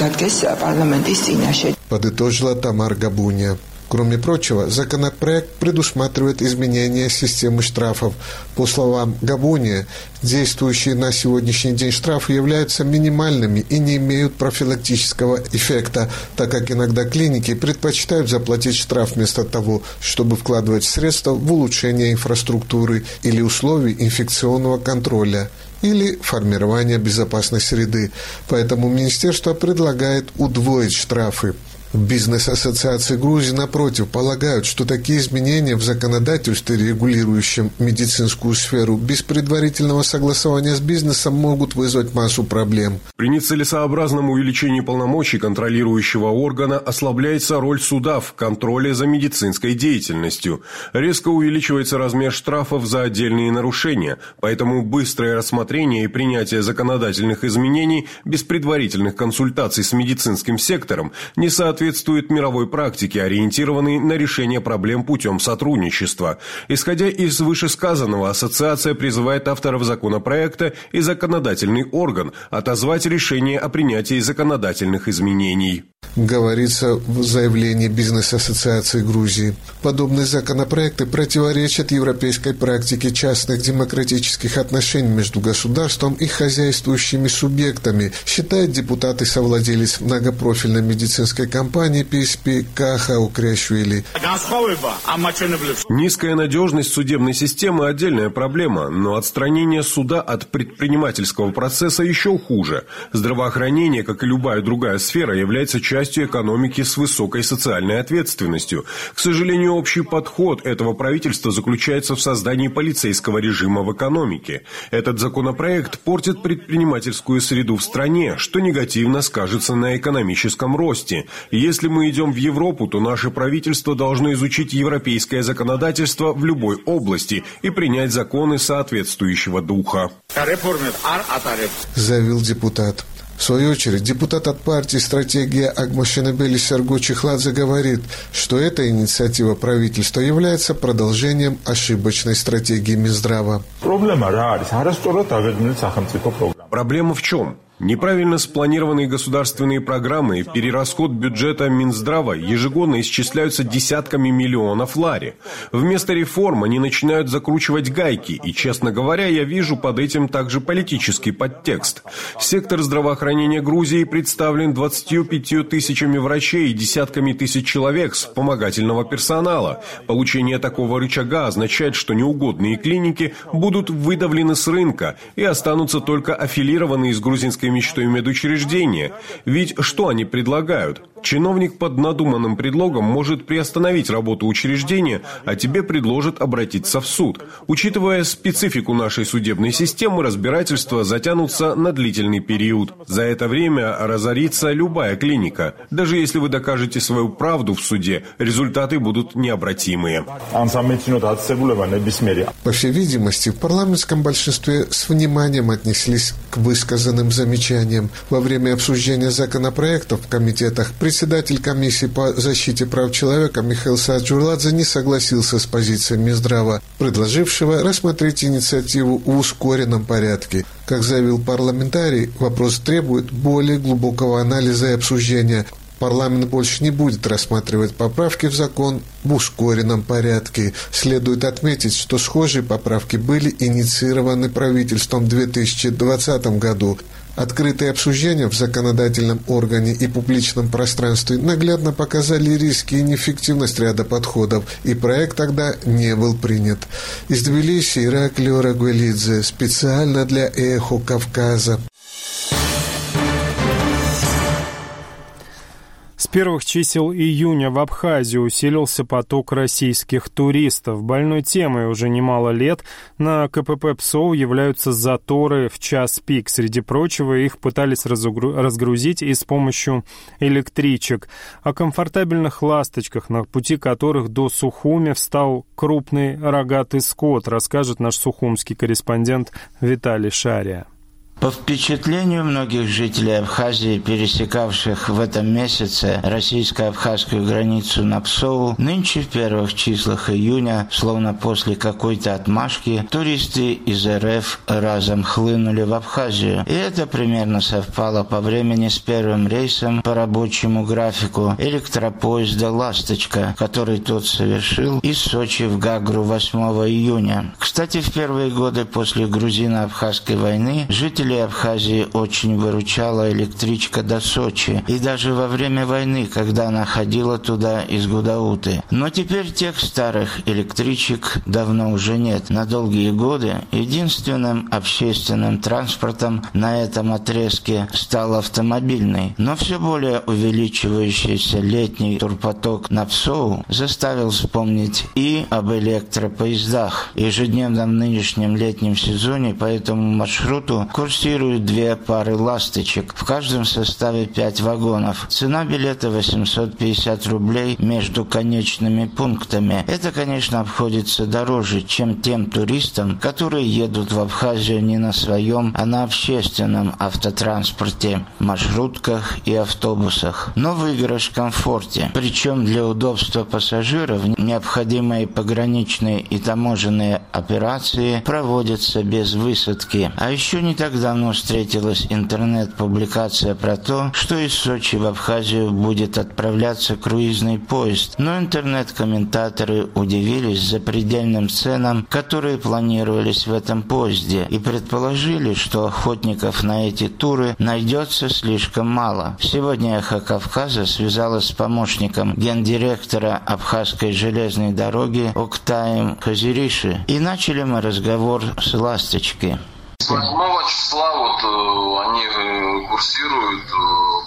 Подытожила Тамар Габуния. Кроме прочего, законопроект предусматривает изменение системы штрафов. По словам Габуния, действующие на сегодняшний день штрафы являются минимальными и не имеют профилактического эффекта, так как иногда клиники предпочитают заплатить штраф вместо того, чтобы вкладывать средства в улучшение инфраструктуры или условий инфекционного контроля или формирования безопасной среды. Поэтому министерство предлагает удвоить штрафы. В Бизнес-ассоциации Грузии, напротив, полагают, что такие изменения в законодательстве, регулирующем медицинскую сферу, без предварительного согласования с бизнесом могут вызвать массу проблем. При нецелесообразном увеличении полномочий контролирующего органа ослабляется роль суда в контроле за медицинской деятельностью. Резко увеличивается размер штрафов за отдельные нарушения, поэтому быстрое рассмотрение и принятие законодательных изменений без предварительных консультаций с медицинским сектором не соответствует соответствует мировой практике, ориентированной на решение проблем путем сотрудничества. Исходя из вышесказанного, ассоциация призывает авторов законопроекта и законодательный орган отозвать решение о принятии законодательных изменений. Говорится в заявлении Бизнес-ассоциации Грузии. Подобные законопроекты противоречат европейской практике частных демократических отношений между государством и хозяйствующими субъектами, считает депутат и совладелец многопрофильной медицинской компании пи эс пи Каха Укряшвили. Низкая надежность судебной системы – отдельная проблема, но отстранение суда от предпринимательского процесса еще хуже. Здравоохранение, как и любая другая сфера, является частью экономики с высокой социальной ответственностью. К сожалению, общий подход этого правительства заключается в создании полицейского режима в экономике. Этот законопроект портит предпринимательскую среду в стране, что негативно скажется на экономическом росте. Если мы идем в Европу, то наше правительство должно изучить европейское законодательство в любой области и принять законы соответствующего духа. Заявил депутат. В свою очередь, депутат от партии «Стратегия» Агмашинабели Серго Чехладзе говорит, что эта инициатива правительства является продолжением ошибочной стратегии Минздрава. Проблема в чем? Неправильно спланированные государственные программы и перерасход бюджета Минздрава ежегодно исчисляются десятками миллионов лари. Вместо реформ они начинают закручивать гайки, и, честно говоря, я вижу под этим также политический подтекст. Сектор здравоохранения Грузии представлен двадцатью пятью тысячами врачей и десятками тысяч человек вспомогательного персонала. Получение такого рычага означает, что неугодные клиники будут выдавлены с рынка и останутся только аффилированные с грузинской мечтой медучреждения. Ведь что они предлагают? Чиновник под надуманным предлогом может приостановить работу учреждения, а тебе предложат обратиться в суд. Учитывая специфику нашей судебной системы, разбирательства затянутся на длительный период. За это время разорится любая клиника. Даже если вы докажете свою правду в суде, результаты будут необратимые. По всей видимости, в парламентском большинстве с вниманием отнеслись к высказанным замечаниям. Во время обсуждения законопроектов в комитетах председатель комиссии по защите прав человека Михаил Сааджурладзе не согласился с позицией Минздрава, предложившего рассмотреть инициативу в ускоренном порядке. Как заявил парламентарий, вопрос требует более глубокого анализа и обсуждения. Парламент больше не будет рассматривать поправки в закон в ускоренном порядке. Следует отметить, что схожие поправки были инициированы правительством в две тысячи двадцатом году. Открытые обсуждения в законодательном органе и публичном пространстве наглядно показали риски и неэффективность ряда подходов, и проект тогда не был принят. Из Тбилиси Ираклий Рагвелидзе, специально для «Эхо Кавказа». С первых чисел июня в Абхазию усилился поток российских туристов. Больной темой уже немало лет на КПП ПСОУ являются заторы в час пик. Среди прочего, их пытались разгрузить и с помощью электричек. О комфортабельных ласточках, на пути которых до Сухуми встал крупный рогатый скот, расскажет наш сухумский корреспондент Виталий Шария. По впечатлению многих жителей Абхазии, пересекавших в этом месяце российско-абхазскую границу на Псоу, нынче в первых числах июня, словно после какой-то отмашки, туристы из РФ разом хлынули в Абхазию. И это примерно совпало по времени с первым рейсом по рабочему графику электропоезда «Ласточка», который тот совершил из Сочи в Гагру восьмого июня. Кстати, в первые годы после грузино-абхазской войны жители Абхазии очень выручала электричка до Сочи, и даже во время войны, когда она ходила туда из Гудауты. Но теперь тех старых электричек давно уже нет. На долгие годы единственным общественным транспортом на этом отрезке стал автомобильный. Но все более увеличивающийся летний турпоток на Псоу заставил вспомнить и об электропоездах. Ежедневно в нынешнем летнем сезоне по этому маршруту курсируют две пары ласточек, в каждом составе пять вагонов. Цена билета восемьсот пятьдесят рублей между конечными пунктами. Это, конечно, обходится дороже, чем тем туристам, которые едут в Абхазию не на своем, а на общественном автотранспорте, маршрутках и автобусах. Но выигрыш в комфорте. Причем для удобства пассажиров необходимые пограничные и таможенные операции проводятся без высадки. А еще не так давно встретилась интернет-публикация про то, что из Сочи в Абхазию будет отправляться круизный поезд. Но интернет-комментаторы удивились запредельным ценам, которые планировались в этом поезде, и предположили, что охотников на эти туры найдется слишком мало. Сегодня «Эхо Кавказа» связалась с помощником гендиректора Абхазской железной дороги Октаем Хазириши, и начали мы разговор с «Ласточки». С восьмого числа вот они курсируют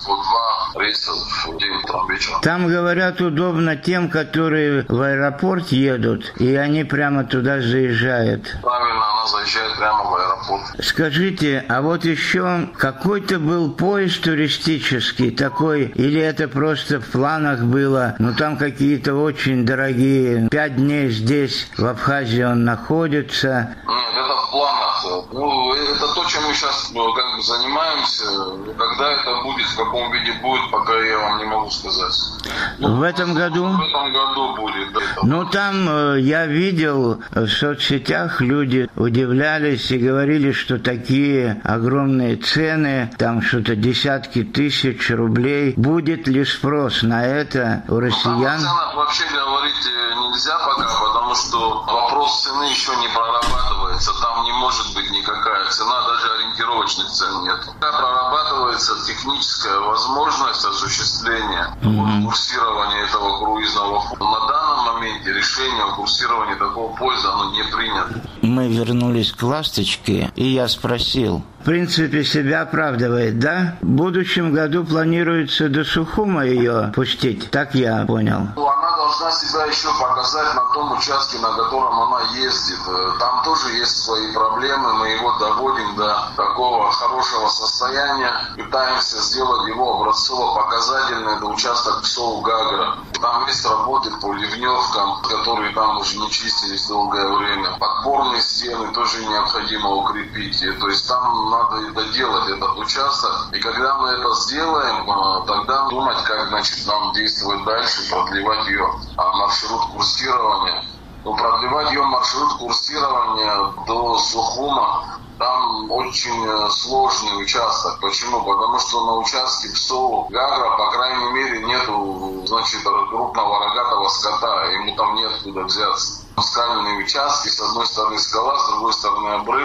по два рейса в день утром вечером. Там, говорят, удобно тем, которые в аэропорт едут, и они прямо туда заезжают. Правильно, она заезжает прямо в аэропорт. Скажите, а вот еще какой-то был поезд туристический такой, или это просто в планах было? Ну, там какие-то очень дорогие. Пять дней здесь, в Абхазии он находится. Нет, это в планах. Ну, это то, чем мы сейчас ну, как бы занимаемся. Когда это будет, в каком виде будет, пока я вам не могу сказать. Ну, в этом году? В этом году будет, да. Ну, там э, я видел в соцсетях, люди удивлялись и говорили, что такие огромные цены, там что-то десятки тысяч рублей. Будет ли спрос на это у россиян? Ну, о ценах вообще говорить нельзя пока, потому что вопрос цены еще не прорабатывается. Там не может быть никакая цена, даже ориентировочных цен нет. Когда прорабатывается техническая возможность осуществления mm-hmm. курсирования этого круизного флота. На данном моменте решение о курсировании такого поезда оно не принято. Мы вернулись к «Ласточке», и я спросил. В принципе, себя оправдывает, да? В будущем году планируется до Сухума ее пустить, так я понял. Она должна себя еще показать на том участке, на котором она ездит. Там тоже есть свои проблемы, мы его доводим до такого хорошего состояния, пытаемся сделать его образцово-показательный, это участок Псоу-Гагра. Там есть работы по ливневкам, которые там уже не чистились долгое время. Подпорные стены тоже необходимо укрепить. То есть там надо доделать этот участок. И когда мы это сделаем, тогда думать, как, значит, нам действовать дальше, продлевать ее маршрут курсирования. Но продлевать ее маршрут курсирования до Сухума, там очень сложный участок. Почему? Потому что на участке Псоу-Гагра, по крайней мере, нету, значит, крупного рогатого скота. Ему там неоткуда взяться. Скальные участки, с одной стороны скала, с другой стороны обрыв.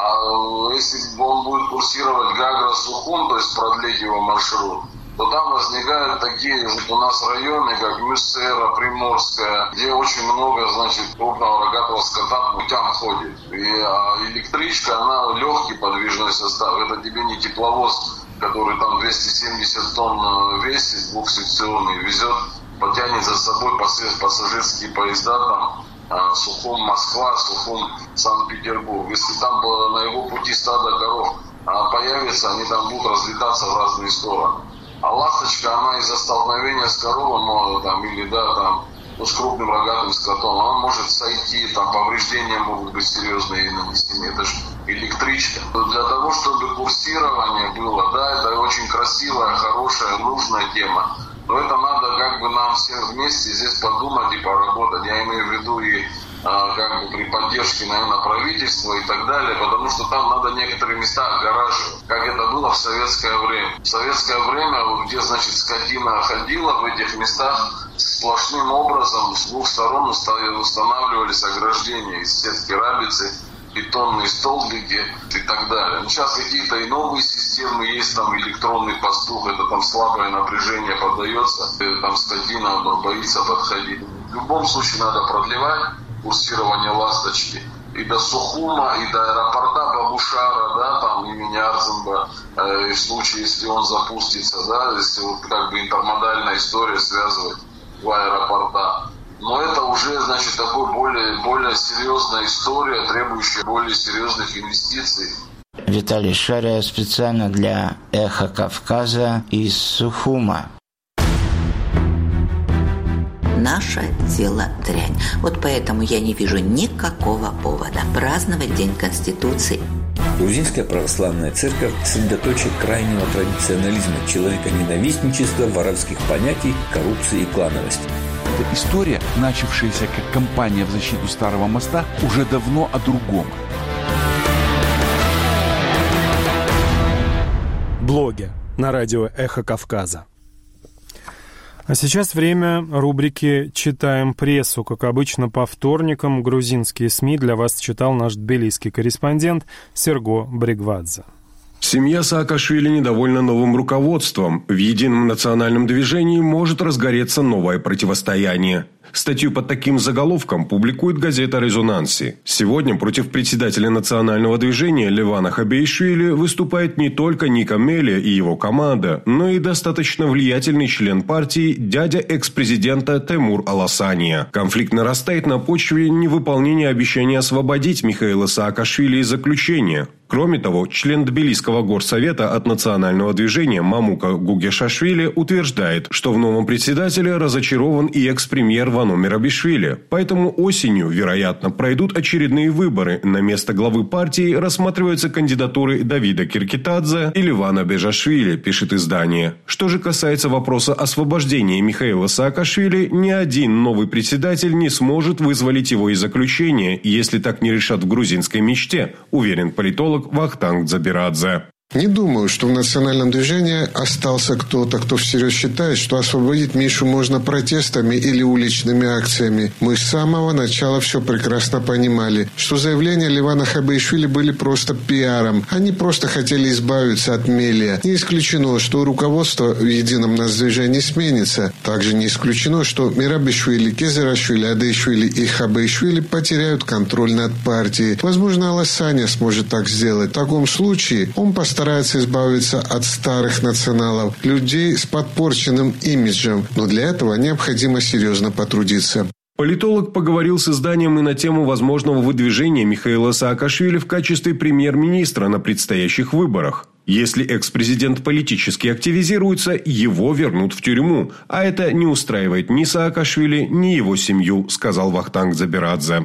А если он будет курсировать Гагра-Сухум, то есть продлить его маршрут, то там возникают такие вот у нас районы, как Мюссера, Приморская, где очень много, значит, крупного рогатого скота путям ходит. И а электричка, она легкий подвижной состав. Это тебе не тепловоз, который там двести семьдесят тонн весит, двухсекционный, везет, потянет за собой пассажирские поезда там. Сухум Москва, Сухум Санкт-Петербург. Если там на его пути стадо коров появится, они там будут разлетаться в разные стороны. А «Ласточка», она из-за столкновения с коровом там, или да, там, ну, с крупным рогатым скотом, она может сойти, там повреждения могут быть серьезные и нанесены. Это же электричка. Для того, чтобы курсирование было, да, это очень красивая, хорошая, нужная тема. Но это надо как бы нам всем вместе здесь подумать и поработать. Я имею в виду и а, как бы при поддержке, наверное, правительства и так далее, потому что там надо некоторые места огораживать, как это было в советское время. В советское время, вот где, значит, скотина ходила, в этих местах сплошным образом с двух сторон устанавливались ограждения из сетки рабицы, бетонные столбики и так далее. Но сейчас какие-то и новые системы есть, там электронный пастух, это там слабое напряжение поддается, там скотина боится подходить. В любом случае надо продлевать курсирование «Ласточки» и до Сухума, и до аэропорта Бабушара, да, там имени Арзенба, э, в случае, если он запустится, да, если вот как бы интермодальная история связывать в аэропорта. Но это уже, значит, такой более, более серьезная история, требующая более серьезных инвестиций. Виталий Шария специально для «Эхо Кавказа» из Сухума. Наше дело дрянь. Вот поэтому я не вижу никакого повода праздновать День Конституции. Грузинская православная церковь – средоточие крайнего традиционализма, человеконенавистничества, воровских понятий, коррупции и клановости. Эта история, начавшаяся как кампания в защиту Старого моста, уже давно о другом. Блоги на радио «Эхо Кавказа». А сейчас время рубрики «Читаем прессу». Как обычно, по вторникам грузинские СМИ для вас читал наш тбилисский корреспондент Серго Бригвадзе. Семья Саакашвили недовольна новым руководством. В едином национальном движении может разгореться новое противостояние. Статью под таким заголовком публикует газета «Резонанси». Сегодня против председателя национального движения Левана Хабеишвили выступает не только Ника Мелия и его команда, но и достаточно влиятельный член партии дядя экс-президента Теймур Аласания. Конфликт нарастает на почве невыполнения обещания освободить Михаила Саакашвили из заключения. Кроме того, член Тбилисского горсовета от национального движения Мамука Гугешашвили утверждает, что в новом председателе разочарован и экс-премьер Вано Мерабишвили. Поэтому осенью, вероятно, пройдут очередные выборы. На место главы партии рассматриваются кандидатуры Давида Киркитадзе и Левана Бежашвили, пишет издание. Что же касается вопроса освобождения Михаила Саакашвили, ни один новый председатель не сможет вызволить его из заключения, если так не решат в грузинской мечте, уверен политолог Вахтанг Дзабирадзе. Не думаю, что в национальном движении остался кто-то, кто всерьез считает, что освободить Мишу можно протестами или уличными акциями. Мы с самого начала все прекрасно понимали, что заявления Левана Хабеишвили были просто пиаром. Они просто хотели избавиться от Мелия. Не исключено, что руководство в едином нацдвижении сменится. Также не исключено, что Мерабишвили, Кезерашвили, Адеишвили и Хабеишвили потеряют контроль над партией. Возможно, Аласания сможет так сделать. В таком случае он поставит старается избавиться от старых националов, людей с подпорченным имиджем, но для этого необходимо серьезно потрудиться. Политолог поговорил с изданием и на тему возможного выдвижения Михаила Саакашвили в качестве премьер-министра на предстоящих выборах. Если экс-президент политически активизируется, его вернут в тюрьму, а это не устраивает ни Саакашвили, ни его семью, сказал Вахтанг Дзабирадзе.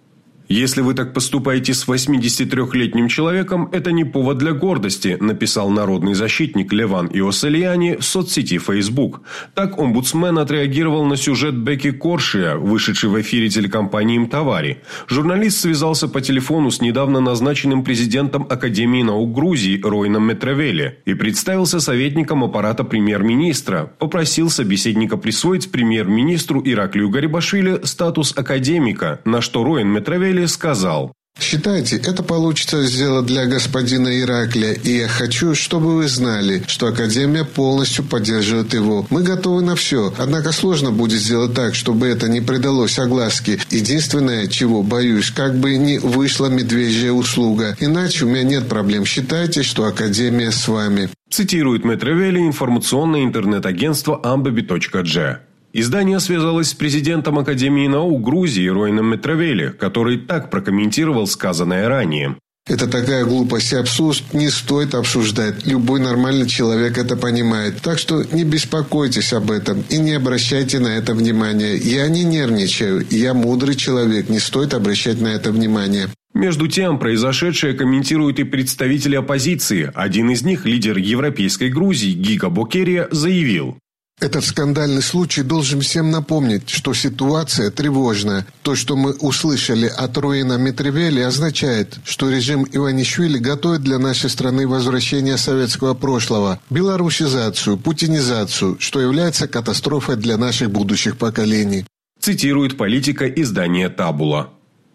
«Если вы так поступаете с восьмидесятитрёхлетним человеком, это не повод для гордости», написал народный защитник Леван Иосельяни в соцсети Facebook. Так омбудсмен отреагировал на сюжет Беки Коршия, вышедший в эфире телекомпании «Мтавари». Журналист связался по телефону с недавно назначенным президентом Академии наук Грузии Ройном Метравели и представился советником аппарата премьер-министра. Попросил собеседника присвоить премьер-министру Ираклию Гарибашвили статус академика, на что Ройн Метравели сказал: «Считайте, это получится сделать для господина Ираклия, и я хочу, чтобы вы знали, что Академия полностью поддерживает его. Мы готовы на все, однако сложно будет сделать так, чтобы это не придалось огласке. Единственное, чего боюсь, как бы не вышла медвежья услуга. Иначе у меня нет проблем. Считайте, что Академия с вами». Цитирует Метравели информационное интернет-агентство амбаби точка джи. Издание связалось с президентом Академии наук Грузии Ройном Метравели, который так прокомментировал сказанное ранее. «Это такая глупость и абсурд, не стоит обсуждать. Любой нормальный человек это понимает. Так что не беспокойтесь об этом и не обращайте на это внимания. Я не нервничаю, я мудрый человек, не стоит обращать на это внимание». Между тем, произошедшее комментируют и представители оппозиции. Один из них, лидер Европейской Грузии Гига Бокерия, заявил: «Этот скандальный случай должен всем напомнить, что ситуация тревожная. То, что мы услышали от Ройна Метравели, означает, что режим Иванишвили готовит для нашей страны возвращение советского прошлого, белорусизацию, путинизацию, что является катастрофой для наших будущих поколений». Цитирует политика издания «Табула».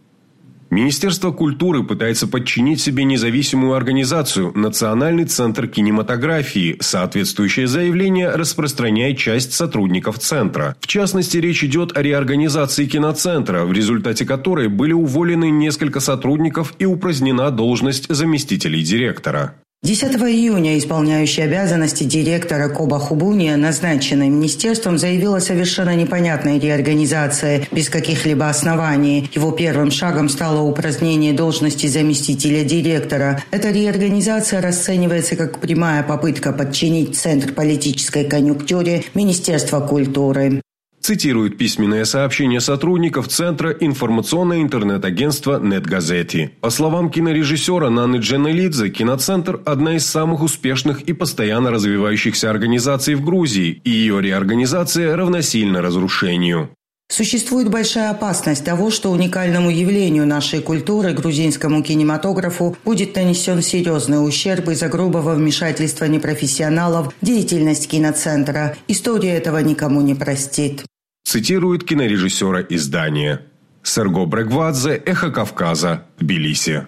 Министерство культуры пытается подчинить себе независимую организацию «Национальный центр кинематографии». Соответствующее заявление распространяет часть сотрудников центра. В частности, речь идет о реорганизации киноцентра, в результате которой были уволены несколько сотрудников и упразднена должность заместителей директора. десятого июня исполняющий обязанности директора Коба Хубуния, назначенный министерством, заявил о совершенно непонятной реорганизации без каких-либо оснований. Его первым шагом стало упразднение должности заместителя директора. Эта реорганизация расценивается как прямая попытка подчинить Центр политической конъюнктуре Министерства культуры. Цитирует письменное сообщение сотрудников Центра информационное интернет-агентство «Нетгазети». По словам кинорежиссера Наны Дженелидзе, киноцентр – одна из самых успешных и постоянно развивающихся организаций в Грузии, и ее реорганизация равносильна разрушению. Существует большая опасность того, что уникальному явлению нашей культуры, грузинскому кинематографу, будет нанесен серьезный ущерб из-за грубого вмешательства непрофессионалов в деятельность киноцентра. История этого никому не простит. Цитирует кинорежиссера издания. Серго Брегвадзе, Эхо Кавказа, Тбилиси.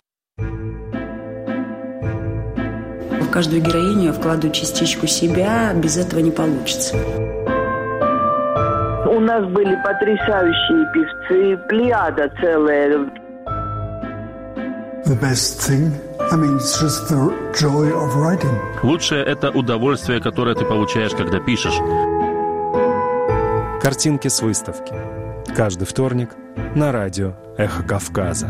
В каждую героиню я вкладываю частичку себя, без этого не получится. У нас были потрясающие певцы, плеяда целая. The best thing, I mean, it's just the joy of writing. Лучшее – это удовольствие, которое ты получаешь, когда пишешь. Картинки с выставки. Каждый вторник на радио «Эхо Кавказа».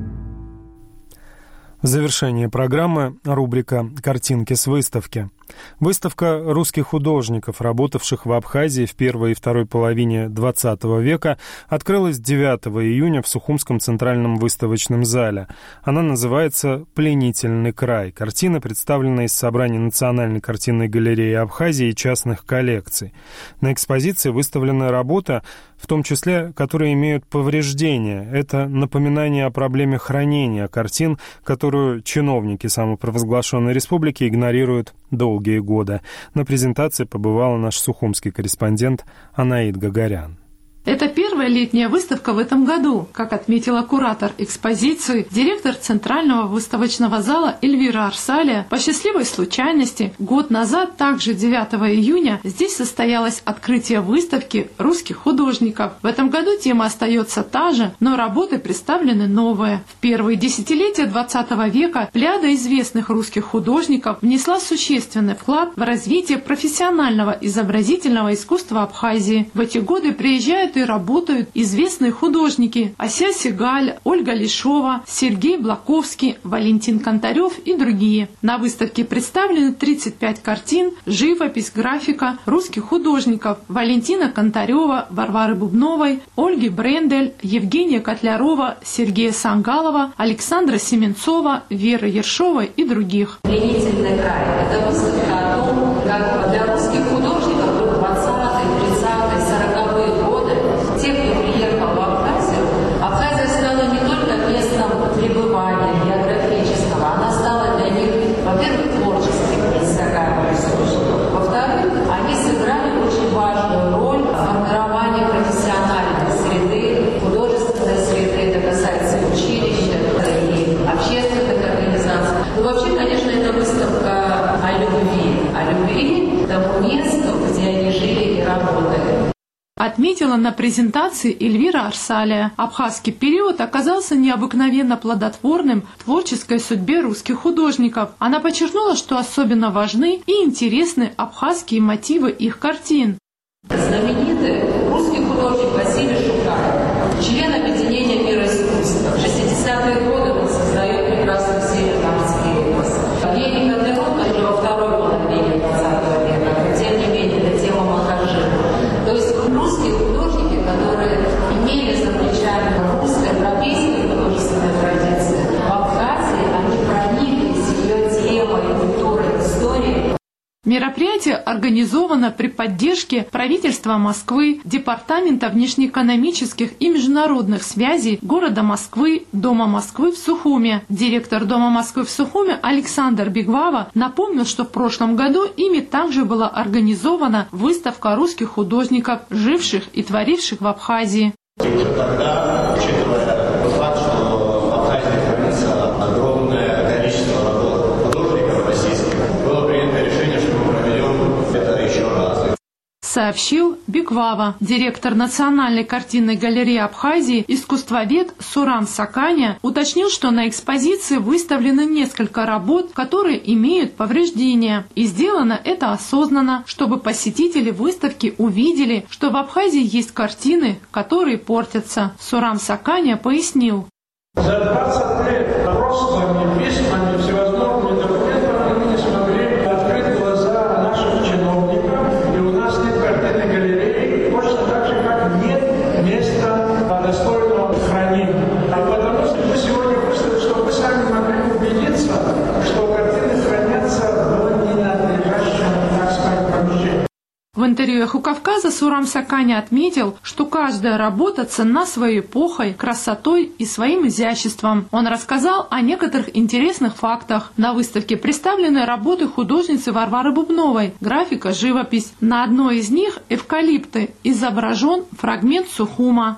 В завершении программы рубрика «Картинки с выставки». Выставка русских художников, работавших в Абхазии в первой и второй половине двадцатого века, открылась девятого июня в Сухумском центральном выставочном зале. Она называется «Пленительный край». Картина представлена из собрания Национальной картинной галереи Абхазии и частных коллекций. На экспозиции выставлена работа, в том числе, которые имеют повреждения. Это напоминание о проблеме хранения картин, которую чиновники самопровозглашенной республики игнорируют долгие годы. На презентации побывал наш сухумский корреспондент Анаид Гагарян. Это первая летняя выставка в этом году, как отметила куратор экспозиции, директор Центрального выставочного зала Эльвира Арсалия. По счастливой случайности, год назад, также девятого июня, здесь состоялось открытие выставки русских художников. В этом году тема остается та же, но работы представлены новые. В первые десятилетия двадцатого века плеяда известных русских художников внесла существенный вклад в развитие профессионального изобразительного искусства Абхазии. В эти годы приезжают и работают известные художники Ася Сигаль, Ольга Лишова, Сергей Блаковский, Валентин Контарев и другие. На выставке представлены тридцать пять картин, живопись, графика русских художников Валентина Контарева, Варвары Бубновой, Ольги Брендель, Евгения Котлярова, Сергея Сангалова, Александра Семенцова, Веры Ершовой и других. «Пленительный край» — это выставка о том, как для русских художников двадцатые, тридцатые, сороковые годы, те, кто приехал в Абхазию, Абхазия стала не только местом пребывания географического, она стала для них, во-первых, творческим предстогаемым источником, во-вторых, они сыграли очень важную роль в формировании профессиональной среды, художественной среды, это касается и училища, и общественных организаций. Ну, вообще, конечно, это выставка о любви, о любви к тому месту, где они жили и работали. Отметила на презентации Эльвира Арсалия. Абхазский период оказался необыкновенно плодотворным в творческой судьбе русских художников. Она подчеркнула, что особенно важны и интересны абхазские мотивы их картин. Знаменитый русский художник Василий Шукаев, член объединения мира искусства. В шестидесятые годы он создает прекрасную серию «Тамский эпос». Евгений Котляров, который во второй половине двадцатого века, тем не менее, это тема Махаржи. То есть русские художники, которые имели за плечами русско-европейские художественные традиции, в Абхазии они прониклись ее темой, культурой, историей. Мероприятие организовано при поддержке правительства Москвы, Департамента внешнеэкономических и международных связей города Москвы, Дома Москвы в Сухуме. Директор Дома Москвы в Сухуме Александр Бигвава напомнил, что в прошлом году ими также была организована выставка русских художников, живших и творивших в Абхазии. Уже тогда, учитывая тот факт, что в Абхазии хранится огромное количество работ художников российских, было принято решение, что мы проведем это еще раз. Сообщил Бигвава. Директор Национальной картинной галереи Абхазии, искусствовед Сурам Саканя, уточнил, что на экспозиции выставлены несколько работ, которые имеют повреждения. И сделано это осознанно, чтобы посетители выставки увидели, что в Абхазии есть картины, которые портятся. Сурам Саканя пояснил. За двадцать лет допросами, письмами, всевозможными документами мы не смогли открыть глаза наших чиновников, и у нас нет картинной галереи, точно так же, как нет места достойного хранения. А потому что мы сегодня выставили, чтобы вы сами могли убедиться, что картины хранятся в ненадлежащем, так сказать, помещении. В интервью «Эхо Кавказа» Сурам Саканя отметил, что каждая работа ценна своей эпохой, красотой и своим изяществом. Он рассказал о некоторых интересных фактах. На выставке представлены работы художницы Варвары Бубновой, графика, живопись. На одной из них, «Эвкалипты», изображен фрагмент Сухума.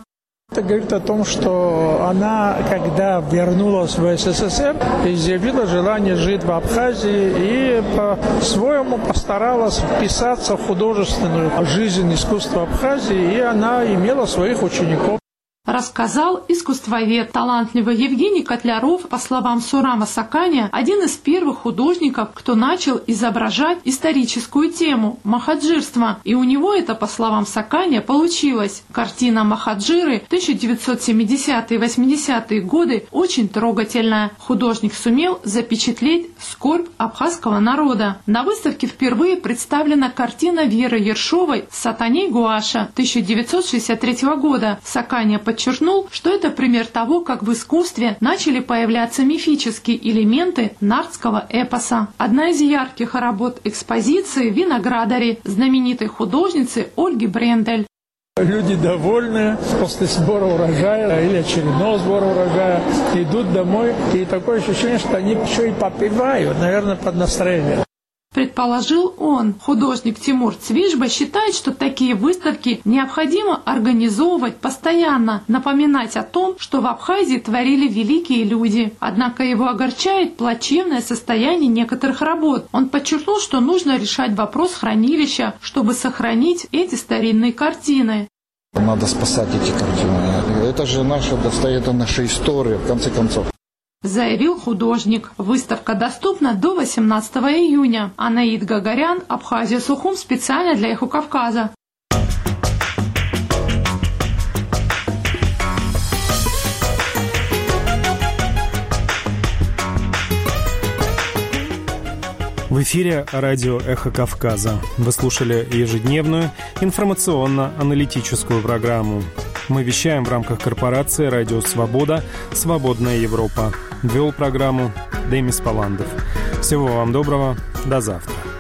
Это говорит о том, что она, когда вернулась в СССР, изъявила желание жить в Абхазии и по-своему постаралась вписаться в художественную жизнь искусства Абхазии, и она имела своих учеников. Рассказал искусствовед талантливый Евгений Котляров, по словам Сурама Саканя, один из первых художников, кто начал изображать историческую тему – махаджирство. И у него это, по словам Саканя, получилось. Картина «Махаджиры» тысяча девятьсот семидесятые — восьмидесятые годы очень трогательная. Художник сумел запечатлеть скорбь абхазского народа. На выставке впервые представлена картина Веры Ершовой «Сатаней Гуаша» тысяча девятьсот шестьдесят третьего года. Саканя подчеркнул, что это пример того, как в искусстве начали появляться мифические элементы нардского эпоса. Одна из ярких работ экспозиции в Виноградаре знаменитой художницы Ольги Брендель. Люди довольны после сбора урожая или очередного сбора урожая, идут домой, и такое ощущение, что они еще и попивают, наверное, под настроение. Предположил он. Художник Тимур Цвижба считает, что такие выставки необходимо организовывать постоянно, напоминать о том, что в Абхазии творили великие люди. Однако его огорчает плачевное состояние некоторых работ. Он подчеркнул, что нужно решать вопрос хранилища, чтобы сохранить эти старинные картины. Надо спасать эти картины. Это же наша, это наша история, в конце концов. Заявил художник. Выставка доступна до восемнадцатого июня. Анаид Гагарян, Абхазия, Сухум, специально для Эхо Кавказа. В эфире радио «Эхо Кавказа». Вы слушали ежедневную информационно-аналитическую программу. Мы вещаем в рамках корпорации «Радио Свобода. Свободная Европа». Вел программу Демис Паландов. Всего вам доброго. До завтра.